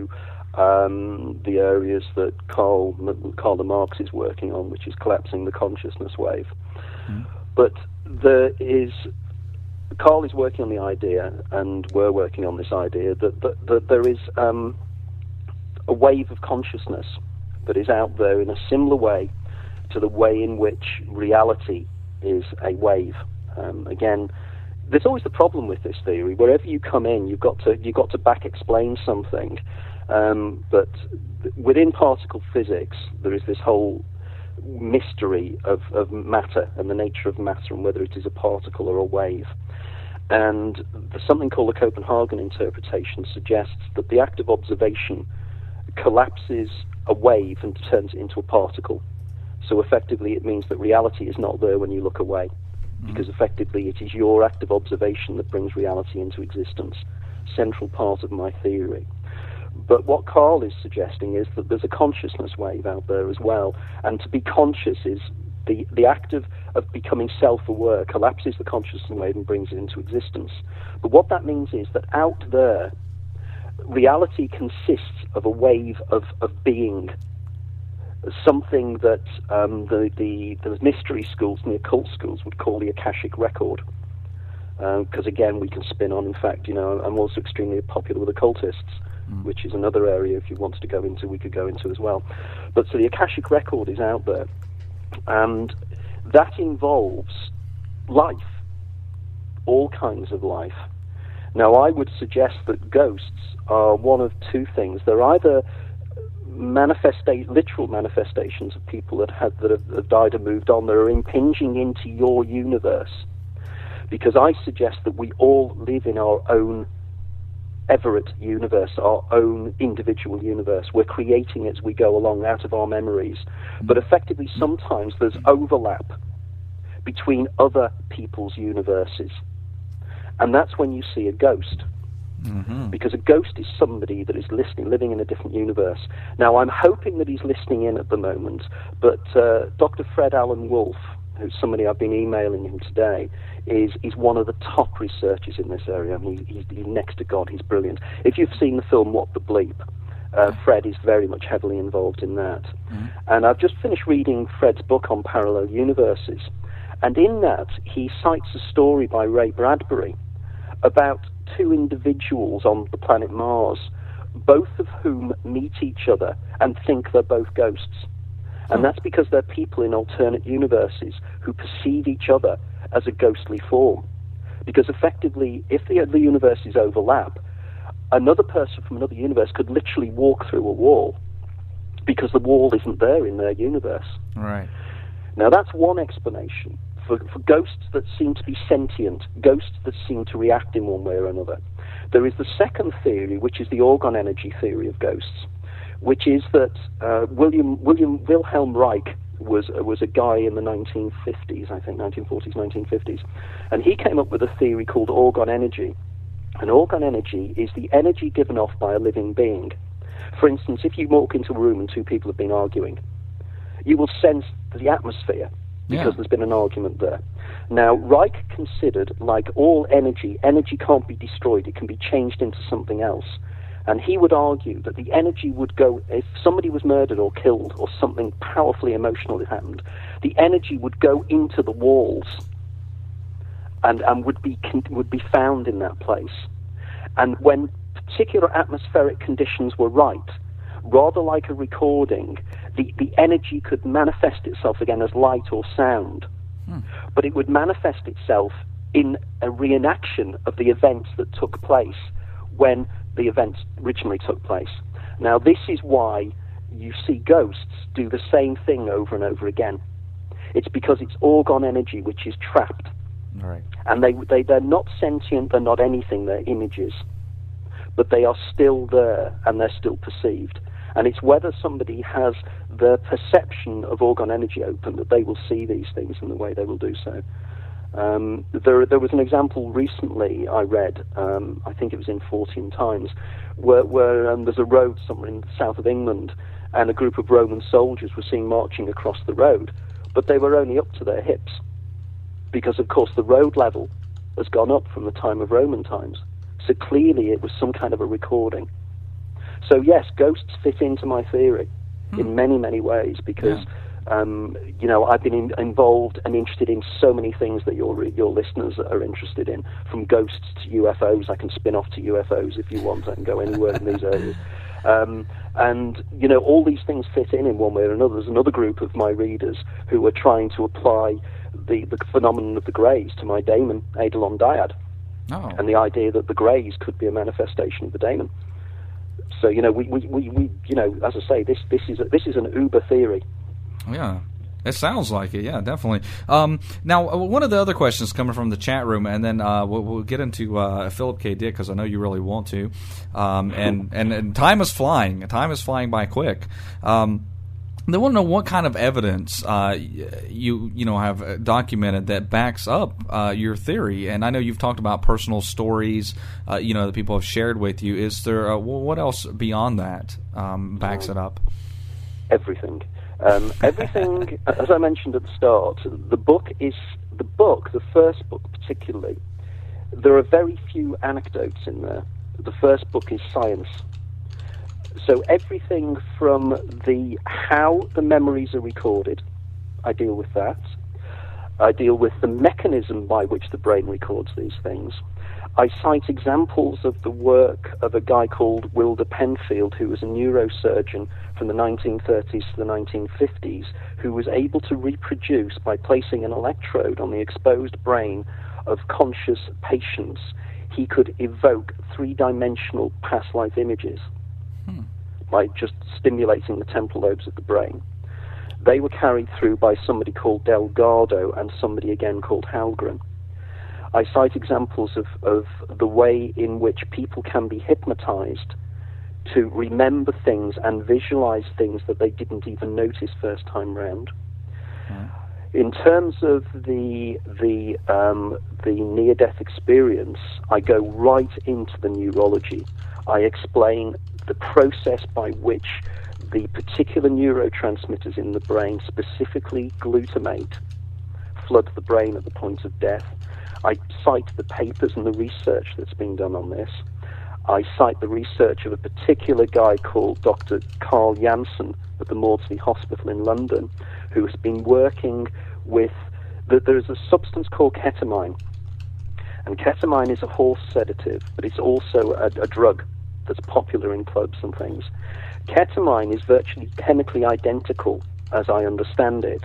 um, the areas that Karl, Karl Marx is working on, which is collapsing the consciousness wave. Mm. But there is, Karl is working on the idea, and we're working on this idea, that, that, that there is um, a wave of consciousness that is out there in a similar way to the way in which reality is a wave. Um, again, there's always the problem with this theory. Wherever you come in, you've got to you've got to back explain something. Um, but within particle physics, there is this whole mystery of, of matter and the nature of matter and whether it is a particle or a wave. And something called the Copenhagen interpretation suggests that the act of observation collapses a wave and turns it into a particle. So effectively it means that reality is not there when you look away, because effectively it is your act of observation that brings reality into existence. Central part of my theory. But what Karl is suggesting is that there's a consciousness wave out there as well, and to be conscious is the, the act of, of becoming self-aware collapses the consciousness wave and brings it into existence. But what that means is that out there, reality consists of a wave of, of being, something that um, the, the, the mystery schools and the occult schools would call the Akashic record. Because uh, again, we can spin on, in fact, you know, I'm also extremely popular with occultists, mm. which is another area, if you wanted to go into, we could go into as well. But so the Akashic record is out there, and that involves life, all kinds of life. Now, I would suggest that ghosts are one of two things. They're either manifesta- literal manifestations of people that have, that have, have died and moved on, that are impinging into your universe. Because I suggest that we all live in our own Everett universe, our own individual universe. We're creating it as we go along out of our memories. But effectively, sometimes there's overlap between other people's universes. And that's when you see a ghost. Mm-hmm. Because a ghost is somebody that is listening, living in a different universe. Now, I'm hoping that he's listening in at the moment, but uh, Doctor Fred Alan Wolf, who's somebody I've been emailing him today, is is one of the top researchers in this area. I mean, he's, he's next to God. He's brilliant. If you've seen the film What the Bleep, uh, Fred is very much heavily involved in that. Mm-hmm. And I've just finished reading Fred's book on parallel universes. And in that, he cites a story by Ray Bradbury about two individuals on the planet Mars, both of whom meet each other and think they're both ghosts. And that's because they're people in alternate universes who perceive each other as a ghostly form. Because effectively, if the, the universes overlap, another person from another universe could literally walk through a wall because the wall isn't there in their universe. Right. Now, that's one explanation for, for ghosts that seem to be sentient, ghosts that seem to react in one way or another. There is the second theory, which is the orgone energy theory of ghosts, which is that uh, William William Wilhelm Reich was uh, was a guy in the nineteen fifties, I think, nineteen forties, nineteen fifties, and he came up with a theory called orgone energy. And orgone energy is the energy given off by a living being. For instance, if you walk into a room and two people have been arguing, you will sense the atmosphere because yeah. there's been an argument there. Now, Reich considered, like all energy, energy can't be destroyed, it can be changed into something else. And he would argue that the energy would go, if somebody was murdered or killed or something powerfully emotional had happened, the energy would go into the walls and, and would be would be found in that place. And when particular atmospheric conditions were right, rather like a recording, the, the energy could manifest itself again as light or sound. Hmm. But it would manifest itself in a reenaction of the events that took place when the events originally took place. Now, this is why you see ghosts do the same thing over and over again. It's because it's orgone energy which is trapped. Right. And they, they, they're not sentient, they're not anything, they're images. But they are still there, and they're still perceived. And it's whether somebody has the perception of orgone energy open that they will see these things in the way they will do so. Um, there, there was an example recently I read, um, I think it was in fourteen Times, where, where um, there's a road somewhere in the south of England, and a group of Roman soldiers were seen marching across the road, but they were only up to their hips, because of course the road level has gone up from the time of Roman times. So clearly it was some kind of a recording. So yes, ghosts fit into my theory Hmm. in many, many ways because, Yeah. um, you know, I've been in, involved and interested in so many things that your your listeners are interested in, from ghosts to U F Os. I can spin off to U F Os if you want. I can go anywhere in these areas. Um, and, you know, all these things fit in in one way or another. There's another group of my readers who are trying to apply the, the phenomenon of the Greys to my daemon, Eidolon Dyad, Oh. and the idea that the Greys could be a manifestation of the daemon. So, you know, we, we, we, we you know, as I say, this this is a, this is an uber theory. Yeah. It sounds like it, yeah, definitely. Um, now, one of the other questions coming from the chat room, and then uh, we'll, we'll get into uh, Philip K. Dick, because I know you really want to. Um, and, and, and time is flying. Time is flying by quick. Um, they want to know what kind of evidence uh, you you know have documented that backs up uh, your theory. And I know you've talked about personal stories, uh, you know, that people have shared with you. Is there uh, what else beyond that um, backs it up? Everything. Um, everything, as I mentioned at the start, the book is, the book, the first book particularly, there are very few anecdotes in there. The first book is science. So everything from the how the memories are recorded, I deal with that. I deal with the mechanism by which the brain records these things. I cite examples of the work of a guy called Wilder Penfield, who was a neurosurgeon from the nineteen thirties to the nineteen fifties, who was able to reproduce, by placing an electrode on the exposed brain of conscious patients, he could evoke three-dimensional past life images hmm. by just stimulating the temporal lobes of the brain. They were carried through by somebody called Delgado and somebody again called Halgren. I cite examples of, of the way in which people can be hypnotized to remember things and visualize things that they didn't even notice first time round. Mm. In terms of the the um, the near-death experience, I go right into the neurology. I explain the process by which the particular neurotransmitters in the brain, specifically glutamate, flood the brain at the point of death. I cite the papers and the research that's been done on this. I cite the research of a particular guy called Doctor Carl Janssen at the Maudsley Hospital in London, who has been working with, the, there's a substance called ketamine. And ketamine is a horse sedative, but it's also a, a drug that's popular in clubs and things. Ketamine is virtually chemically identical, as I understand it,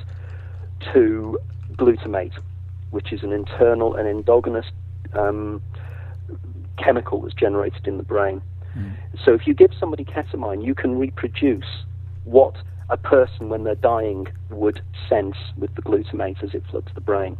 to glutamate, which is an internal and endogenous um, chemical that's generated in the brain. Mm. So if you give somebody ketamine, you can reproduce what a person, when they're dying, would sense with the glutamate as it floods the brain.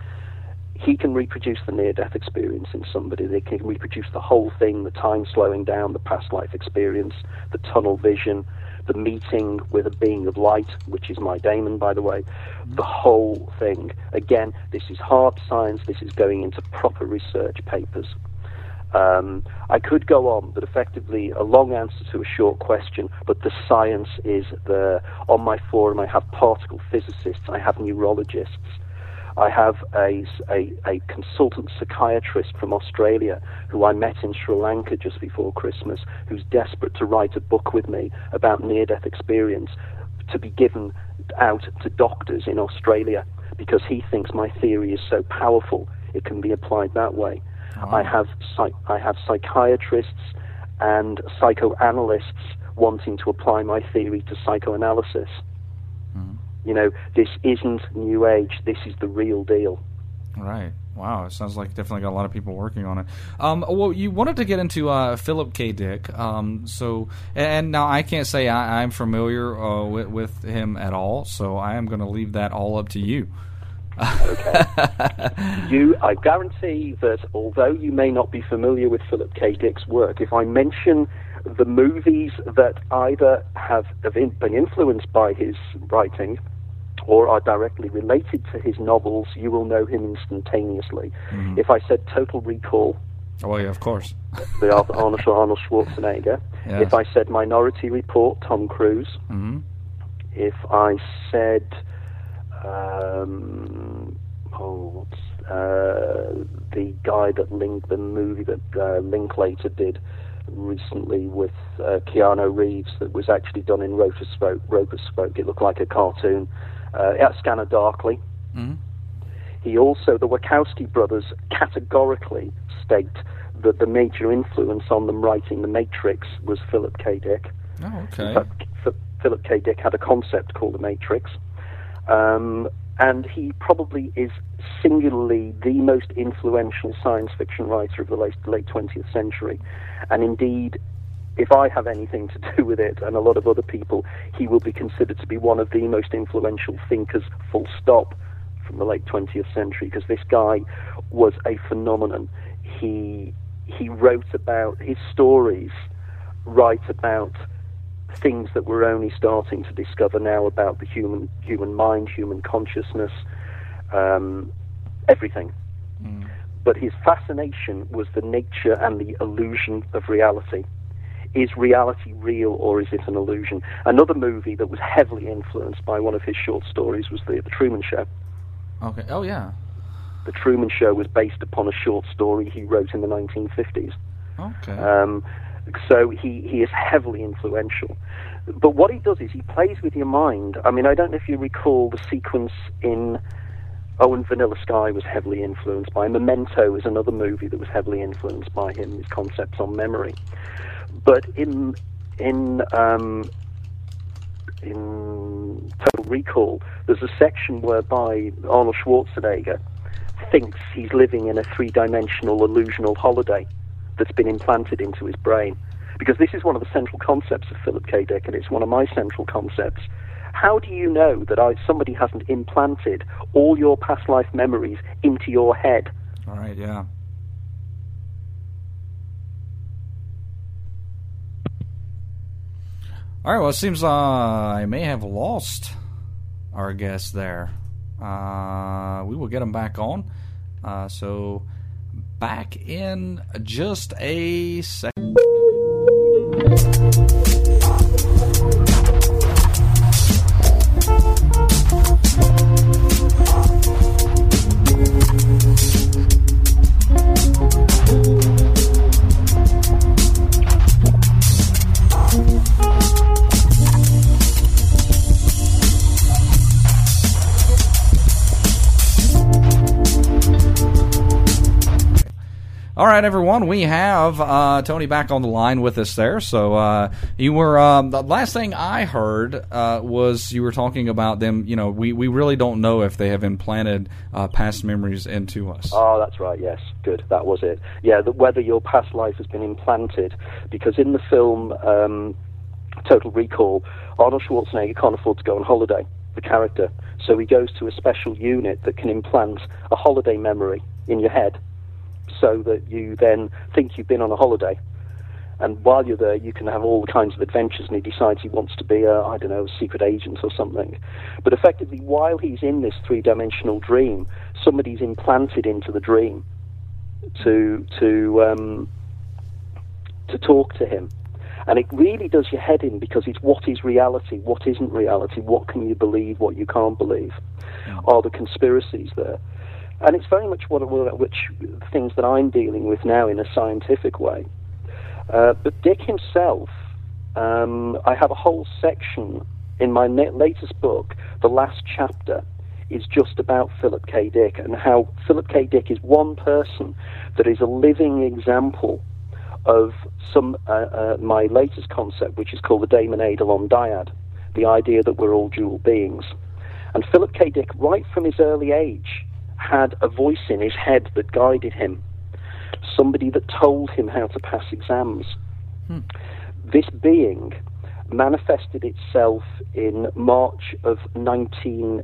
He can reproduce the near-death experience in somebody. They can reproduce the whole thing, the time slowing down, the past life experience, the tunnel vision, the meeting with a being of light, which is my daemon, by the way, mm-hmm. the whole thing. Again, this is hard science. This is going into proper research papers. Um, I could go on, but effectively a long answer to a short question, but the science is there. On my forum, I have particle physicists, I have neurologists, I have a, a, a consultant psychiatrist from Australia who I met in Sri Lanka just before Christmas, who's desperate to write a book with me about near-death experience to be given out to doctors in Australia, because he thinks my theory is so powerful it can be applied that way. Oh. I have psych- I have psychiatrists and psychoanalysts wanting to apply my theory to psychoanalysis. Mm. You know, this isn't New Age. This is the real deal. Right. Wow. It sounds like definitely got a lot of people working on it. Um, well, you wanted to get into uh, Philip K. Dick. Um, so, and now I can't say I, I'm familiar uh, with, with him at all. So I am going to leave that all up to you. Okay. You, I guarantee that although you may not be familiar with Philip K. Dick's work, if I mention the movies that either have, have been influenced by his writing or are directly related to his novels, you will know him instantaneously. Mm-hmm. If I said Total Recall, oh yeah, of course, the Arnold, Arnold Schwarzenegger. Yes. If I said Minority Report, Tom Cruise. Mm-hmm. If I said Um, oh, what's, uh, the guy that linked the movie that uh, Linklater did, recently with uh, Keanu Reeves that was actually done in rotoscope. rotoscope. It looked like a cartoon. Uh, at Scanner Darkly. Mm-hmm. He also, the Wachowski brothers categorically state that the major influence on them writing The Matrix was Philip K. Dick. Oh, okay. In fact, Philip K. Dick had a concept called The Matrix. Um, and he probably is singularly the most influential science fiction writer of the late, late twentieth century. And indeed, if I have anything to do with it, and a lot of other people, he will be considered to be one of the most influential thinkers, full stop, from the late twentieth century, because this guy was a phenomenon. He he wrote about, his stories write about things that we're only starting to discover now about the human human mind, human consciousness, um, everything. Mm. But his fascination was the nature and the illusion of reality. Is reality real, or is it an illusion? Another movie that was heavily influenced by one of his short stories was the, the Truman Show. Okay. Oh, yeah. The Truman Show was based upon a short story he wrote in the nineteen fifties. Okay. Um, so he, he is heavily influential. But what he does is he plays with your mind. I mean, I don't know if you recall the sequence in... Oh, and Vanilla Sky was heavily influenced by him. Memento is another movie that was heavily influenced by him, his concepts on memory. But in in um, in Total Recall, there's a section whereby Arnold Schwarzenegger thinks he's living in a three-dimensional illusional holiday that's been implanted into his brain. Because this is one of the central concepts of Philip K. Dick, and it's one of my central concepts. How do you know that I, somebody hasn't implanted all your past life memories into your head? All right, yeah. All right, well, it seems uh, I may have lost our guest there. Uh, we will get him back on. Uh, so, back in just a second. All right, everyone, we have uh, Tony back on the line with us there. So uh, you were um, the last thing I heard uh, was you were talking about them. You know, we, we really don't know if they have implanted uh, past memories into us. Oh, that's right. Yes, good. That was it. Yeah, the, whether your past life has been implanted, because in the film um, Total Recall, Arnold Schwarzenegger can't afford to go on holiday. The character, so he goes to a special unit that can implant a holiday memory in your head, so that you then think you've been on a holiday. And while you're there, you can have all kinds of adventures, and he decides he wants to be a, I don't know, a secret agent or something. But effectively, while he's in this three-dimensional dream, somebody's implanted into the dream to to um, to talk to him. And it really does your head in, because it's what is reality, what isn't reality, what can you believe, what you can't believe. Are the conspiracies there? And it's very much what which things that I'm dealing with now in a scientific way. Uh, but Dick himself, um, I have a whole section in my latest book. The last chapter is just about Philip K. Dick, and how Philip K. Dick is one person that is a living example of some uh, uh, my latest concept, which is called the Daemon Eidolon Dyad, the idea that we're all dual beings. And Philip K. Dick, right from his early age, had a voice in his head that guided him, somebody that told him how to pass exams. Hmm. This being manifested itself in March of nineteen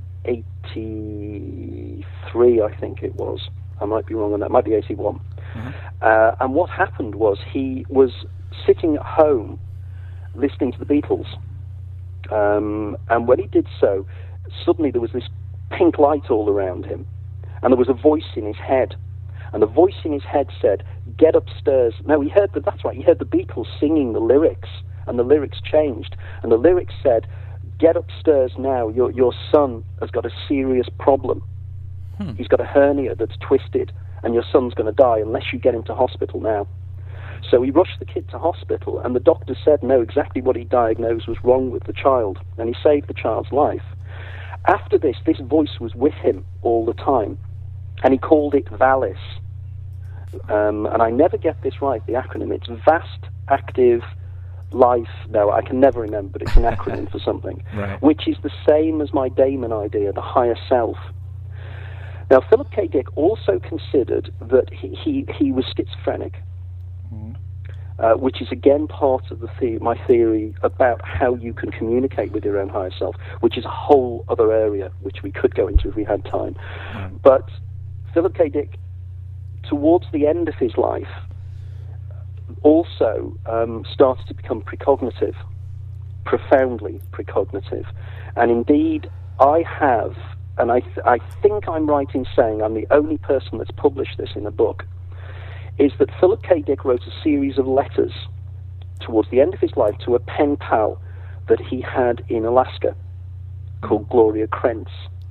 eighty-three, I think it was. I might be wrong on that. It might be eighty-one. Mm-hmm. Uh, and what happened was he was sitting at home listening to the Beatles. Um, and when he did so, suddenly there was this pink light all around him, and there was a voice in his head, and the voice in his head said, "Get upstairs." Now he heard the, that's right, he heard the Beatles singing the lyrics, and the lyrics changed, and the lyrics said, "Get upstairs now, your your son has got a serious problem. Hmm. He's got a hernia that's twisted, and your son's going to die unless you get him to hospital now." So he rushed the kid to hospital, and the doctor said no, exactly what he diagnosed was wrong with the child, and he saved the child's life. After this, this voice was with him all the time, and he called it VALIS. Um, and I never get this right, the acronym. It's Vast Active Life. No, I can never remember, but it's an acronym for something, right. Which is the same as my Damon idea, the higher self. Now, Philip K. Dick also considered that he, he, he was schizophrenic, mm-hmm. uh, which is again part of the, the my theory about how you can communicate with your own higher self, which is a whole other area which we could go into if we had time. Mm-hmm. But Philip K. Dick, towards the end of his life, also um, started to become precognitive, profoundly precognitive. And indeed, I have, and I, th- I think I'm right in saying I'm the only person that's published this in a book, is that Philip K. Dick wrote a series of letters towards the end of his life to a pen pal that he had in Alaska called Gloria Krentz.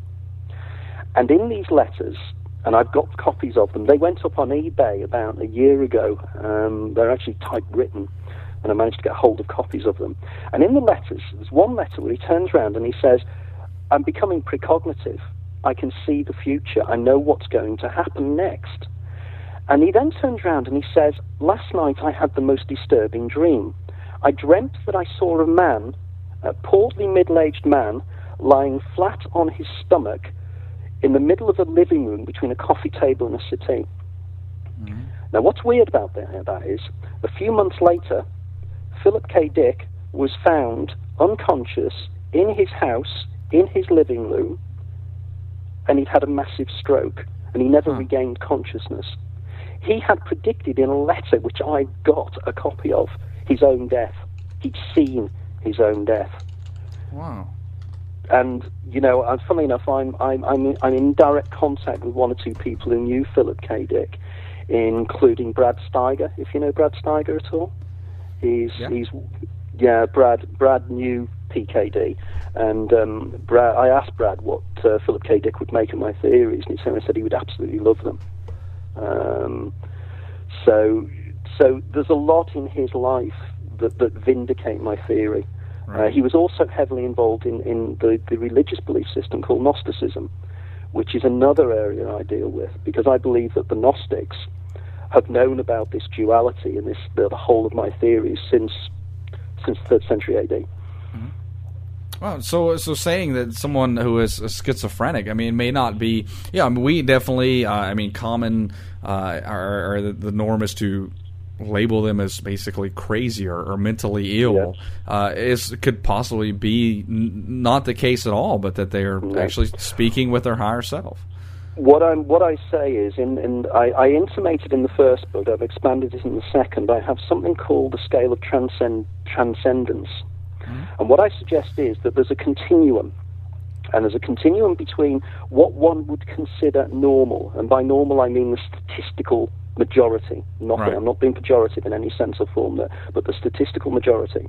And in these letters, and I've got copies of them, they went up on eBay about a year ago. Um, they're actually typewritten, and I managed to get hold of copies of them. And in the letters, there's one letter where he turns around and he says, I'm becoming precognitive. I can see the future. I know what's going to happen next. And he then turns around and he says, last night I had the most disturbing dream. I dreamt that I saw a man, a portly middle-aged man, lying flat on his stomach in the middle of a living room between a coffee table and a settee. Mm-hmm. Now, what's weird about that, that is, a few months later, Philip K. Dick was found unconscious in his house, in his living room, and he'd had a massive stroke, and he never huh. regained consciousness. He had predicted in a letter, which I got a copy of, his own death. He'd seen his own death. Wow. And, you know, uh, funnily enough, I'm, I'm, I'm, I'm in direct contact with one or two people who knew Philip K. Dick, including Brad Steiger, if you know Brad Steiger at all. He's, yeah, he's, yeah Brad Brad knew P K D. And um, Brad, I asked Brad what uh, Philip K. Dick would make of my theories, and he said he would absolutely love them. Um, so, so there's a lot in his life that, that vindicate my theory. Right. Uh, he was also heavily involved in, in the, the religious belief system called Gnosticism, which is another area I deal with, because I believe that the Gnostics have known about this duality and this the, the whole of my theories since since the third century A D. Mm-hmm. Well, so so saying that someone who is a schizophrenic, I mean, may not be. Yeah, I mean, we definitely. Uh, I mean, common uh, or, or the, the norm is to label them as basically crazy or, or mentally ill. Yes. Uh, is could possibly be n- not the case at all, but that they are no. actually speaking with their higher self. What I what I say is, in, in I, I intimated in the first book, I've expanded it in the second. I have something called the scale of transcend, transcendence, mm-hmm. and what I suggest is that there's a continuum, and there's a continuum between what one would consider normal, and by normal I mean the statistical majority. Not right. I'm not being pejorative in any sense or form there, but the statistical majority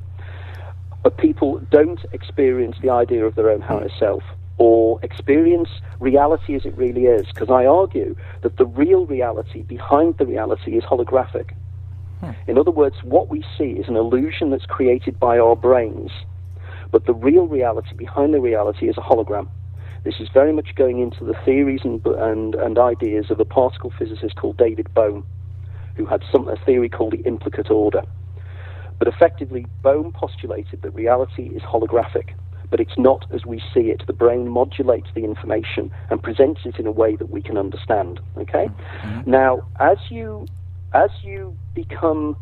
of people don't experience the idea of their own higher self, or experience reality as it really is, because I argue that the real reality behind the reality is holographic. Hmm. In other words, what we see is an illusion that's created by our brains, but the real reality behind the reality is a hologram. This is very much going into the theories and, and, and ideas of a particle physicist called David Bohm, who had some, a theory called the implicate order. But effectively, Bohm postulated that reality is holographic, but it's not as we see it. The brain modulates the information and presents it in a way that we can understand. Okay? Mm-hmm. Now, as you as you become,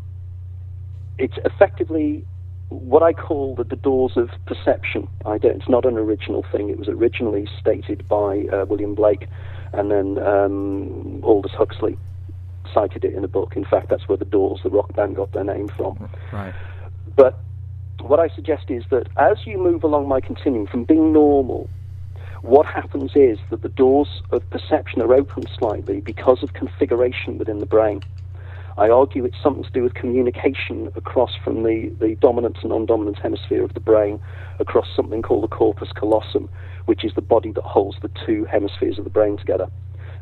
it's effectively what I call the, the doors of perception. I don't, it's not an original thing. It was originally stated by uh, William Blake, and then um, Aldous Huxley cited it in a book. In fact, that's where the Doors, the rock band, got their name from. Right. But what I suggest is that as you move along my continuum from being normal, what happens is that the doors of perception are opened slightly because of configuration within the brain. I argue it's something to do with communication across from the, the dominant and non-dominant hemisphere of the brain across something called the corpus callosum, which is the body that holds the two hemispheres of the brain together.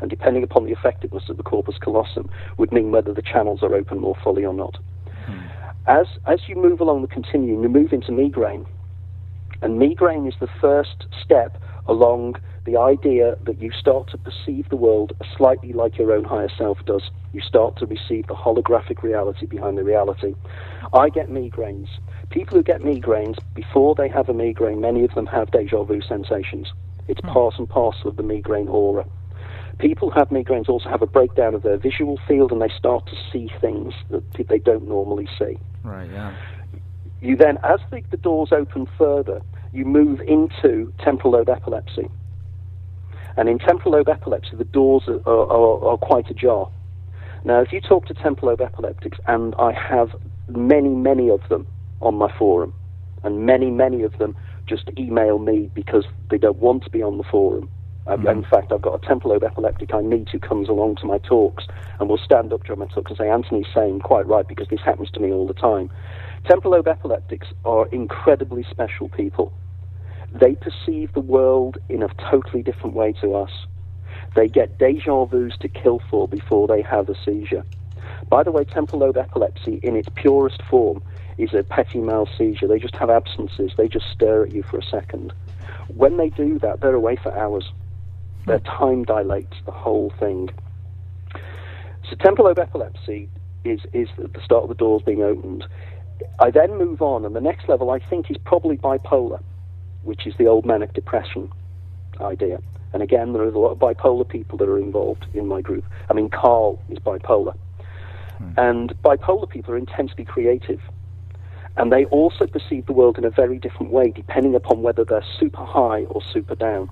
and depending upon the effectiveness of the corpus callosum, would mean whether the channels are open more fully or not. Hmm. As as you move along the continuum, you move into migraine, and migraine is the first step along the idea that you start to perceive the world slightly like your own higher self does. You start to receive the holographic reality behind the reality. I get migraines. People who get migraines, before they have a migraine, many of them have deja vu sensations. It's hmm. part and parcel of the migraine aura. People who have migraines also have a breakdown of their visual field, and they start to see things that they don't normally see. Right, yeah. You then, as the, the doors open further, you move into temporal lobe epilepsy. And in temporal lobe epilepsy, the doors are, are, are quite ajar. Now, if you talk to temporal lobe epileptics, and I have many, many of them on my forum, and many, many of them just email me because they don't want to be on the forum. Mm-hmm. In fact, I've got a temporal lobe epileptic I meet who comes along to my talks and will stand up during my talk and say, Anthony's saying quite right, because this happens to me all the time. Temporal lobe epileptics are incredibly special people. They perceive the world in a totally different way to us. They get deja vus to kill for before they have a seizure. By the way, temporal lobe epilepsy in its purest form is a petit mal seizure. They just have absences. They just stare at you for a second. When they do that, they're away for hours. Their time dilates the whole thing. So temporal lobe epilepsy is, is the start of the doors being opened. I then move on, and the next level I think is probably bipolar, which is the old manic depression idea. And again, there are a lot of bipolar people that are involved in my group. I mean, Carl is bipolar. Hmm. And bipolar people are intensely creative. And they also perceive the world in a very different way, depending upon whether they're super high or super down.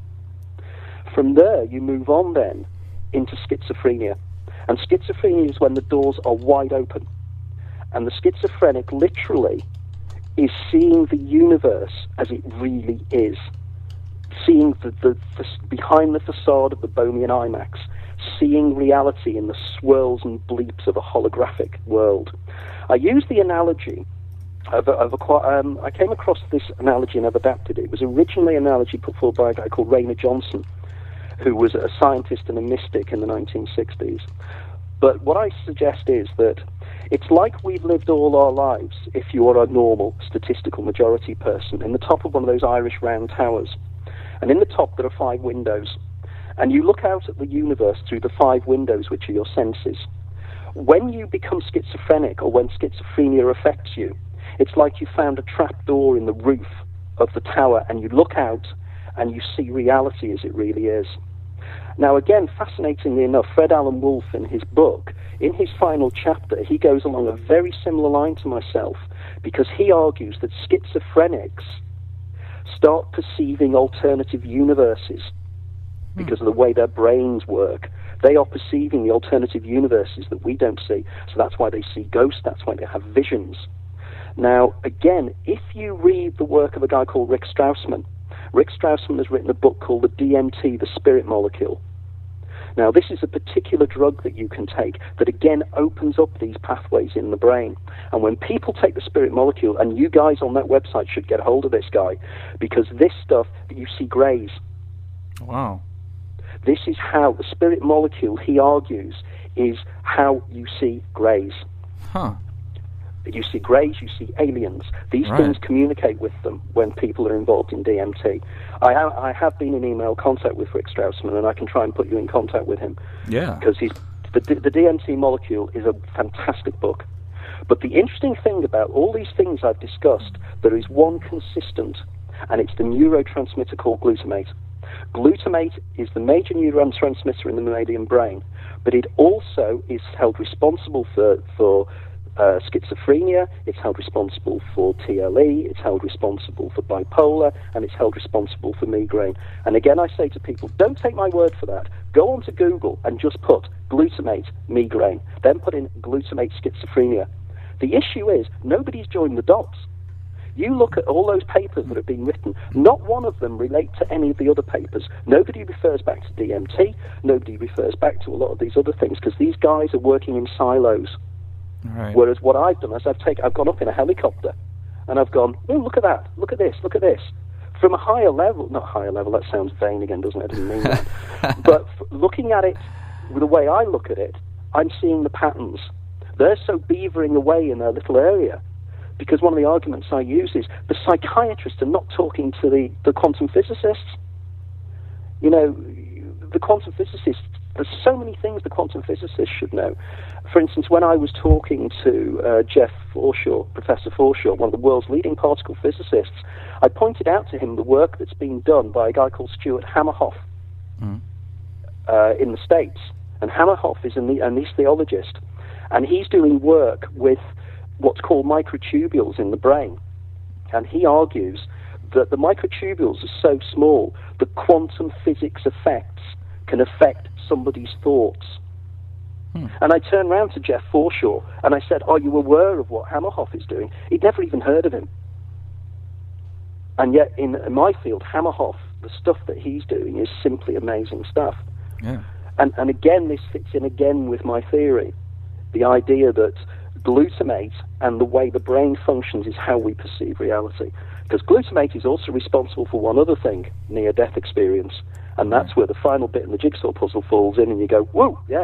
From there, you move on then into schizophrenia. And schizophrenia is when the doors are wide open. And the schizophrenic literally is seeing the universe as it really is. Seeing the, the, the behind the facade of the Bohemian IMAX, seeing reality in the swirls and bleeps of a holographic world. I use the analogy of, a, of a, um, I came across this analogy and I've adapted it. It was originally an analogy put forward by a guy called Rainer Johnson, who was a scientist and a mystic in the nineteen sixties. But what I suggest is that it's like we've lived all our lives, if you are a normal statistical majority person, in the top of one of those Irish round towers. And in the top there are five windows. And you look out at the universe through the five windows, which are your senses. When you become schizophrenic, or when schizophrenia affects you, it's like you found a trap door in the roof of the tower, and you look out and you see reality as it really is. Now again, fascinatingly enough, Fred Alan Wolfe in his book, in his final chapter, he goes along a very similar line to myself, because he argues that schizophrenics start perceiving alternative universes because of the way their brains work. They are perceiving the alternative universes that we don't see. So that's why they see ghosts, that's why they have visions. Now, again, if you read the work of a guy called Rick Strassman, Rick Strassman has written a book called the D M T, the Spirit Molecule. Now, this is a particular drug that you can take that, again, opens up these pathways in the brain. And when people take the Spirit Molecule, and you guys on that website should get hold of this guy, because this stuff, you see greys. Wow. This is how the Spirit Molecule, he argues, is how you see greys. Huh. You see greys, you see aliens. These right. things communicate with them when people are involved in D M T. I, ha- I have been in email contact with Rick Strassman, and I can try and put you in contact with him. Yeah. Because he's, the, the D M T Molecule is a fantastic book. But the interesting thing about all these things I've discussed, there is one consistent, and it's the neurotransmitter called glutamate. Glutamate is the major neurotransmitter in the mammalian brain, but it also is held responsible for... for Uh, schizophrenia, it's held responsible for T L E, it's held responsible for bipolar, and it's held responsible for migraine. And again, I say to people, don't take my word for that. Go onto Google and just put glutamate migraine, then put in glutamate schizophrenia. The issue is, nobody's joined the dots. You look at all those papers that have been written, not one of them relate to any of the other papers. Nobody refers back to D M T, nobody refers back to a lot of these other things, because these guys are working in silos. Right. Whereas what I've done is I've taken, I've gone up in a helicopter, and I've gone, oh, look at that, look at this, look at this. from a higher level, not higher level, that sounds vain again, doesn't it? I didn't mean that. But f- looking at it, the way I look at it, I'm seeing the patterns. They're so beavering away in their little area, because one of the arguments I use is the psychiatrists are not talking to the, the quantum physicists. You know, the quantum physicists, there's so many things the quantum physicists should know. For instance, when I was talking to uh, Jeff Forshaw, Professor Forshaw, one of the world's leading particle physicists, I pointed out to him the work that's been done by a guy called Stuart Hamerhoff mm. uh, in the States. And Hamerhoff is an, an anesthesiologist, and he's doing work with what's called microtubules in the brain. And he argues that the microtubules are so small that quantum physics effects can affect somebody's thoughts. Hmm. And I turned around to Jeff Forshaw and I said, are you aware of what Hamerhoff is doing? He'd never even heard of him. And yet in, in my field, Hamerhoff, the stuff that he's doing is simply amazing stuff. Yeah. And, and again, this fits in again with my theory, the idea that glutamate and the way the brain functions is how we perceive reality. Because glutamate is also responsible for one other thing, near-death experience. And that's where the final bit in the jigsaw puzzle falls in, and you go, whoa, yeah.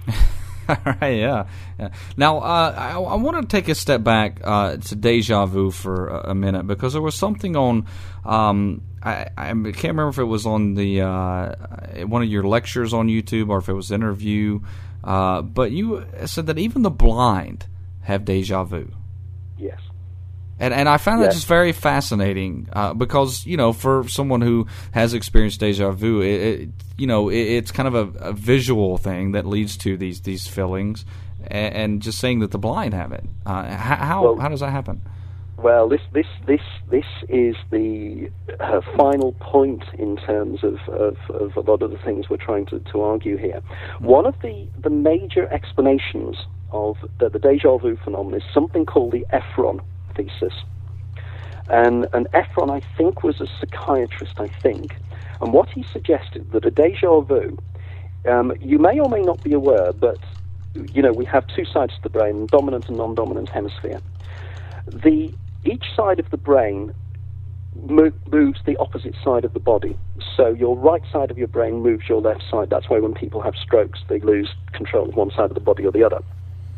Right, yeah, yeah. Now, uh, I, I want to take a step back uh, to deja vu for a, a minute, because there was something on, um, I, I can't remember if it was on the uh, one of your lectures on YouTube or if it was an interview, uh, but you said that even the blind have deja vu. Yes. And and I found that yes. just very fascinating uh, because, you know, for someone who has experienced deja vu, it, it you know, it, it's kind of a, a visual thing that leads to these these feelings, and, and just saying that the blind have it. Uh, how well, how does that happen? Well, this this this this is the uh, final point in terms of, of, of a lot of the things we're trying to, to argue here. One of the, the major explanations of the, the deja vu phenomenon is something called the Efron thesis. And, and Efron, I think, was a psychiatrist, I think. And what he suggested, that a deja vu, um, you may or may not be aware, but, you know, we have two sides to the brain, dominant and non-dominant hemisphere. The, each side of the brain mo- moves the opposite side of the body. So your right side of your brain moves your left side. That's why when people have strokes, they lose control of one side of the body or the other.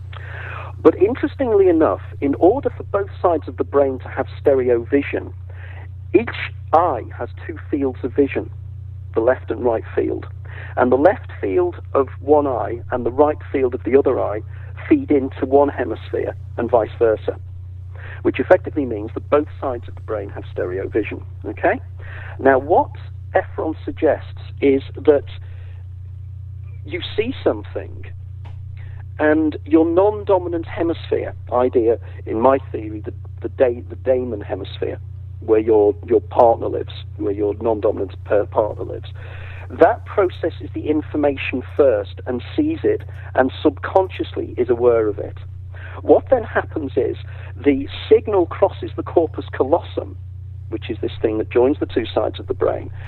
But interestingly enough, in order for both sides of the brain to have stereo vision, each eye has two fields of vision, the left and right field. And the left field of one eye and the right field of the other eye feed into one hemisphere and vice versa, which effectively means that both sides of the brain have stereo vision. Okay? Now, what Efron suggests is that you see something, and your non-dominant hemisphere, idea in my theory, the the, da- the daemon hemisphere, where your your partner lives, where your non-dominant partner lives, that processes the information first and sees it, and subconsciously is aware of it. What then happens is the signal crosses the corpus callosum, which is this thing that joins the two sides of the brain,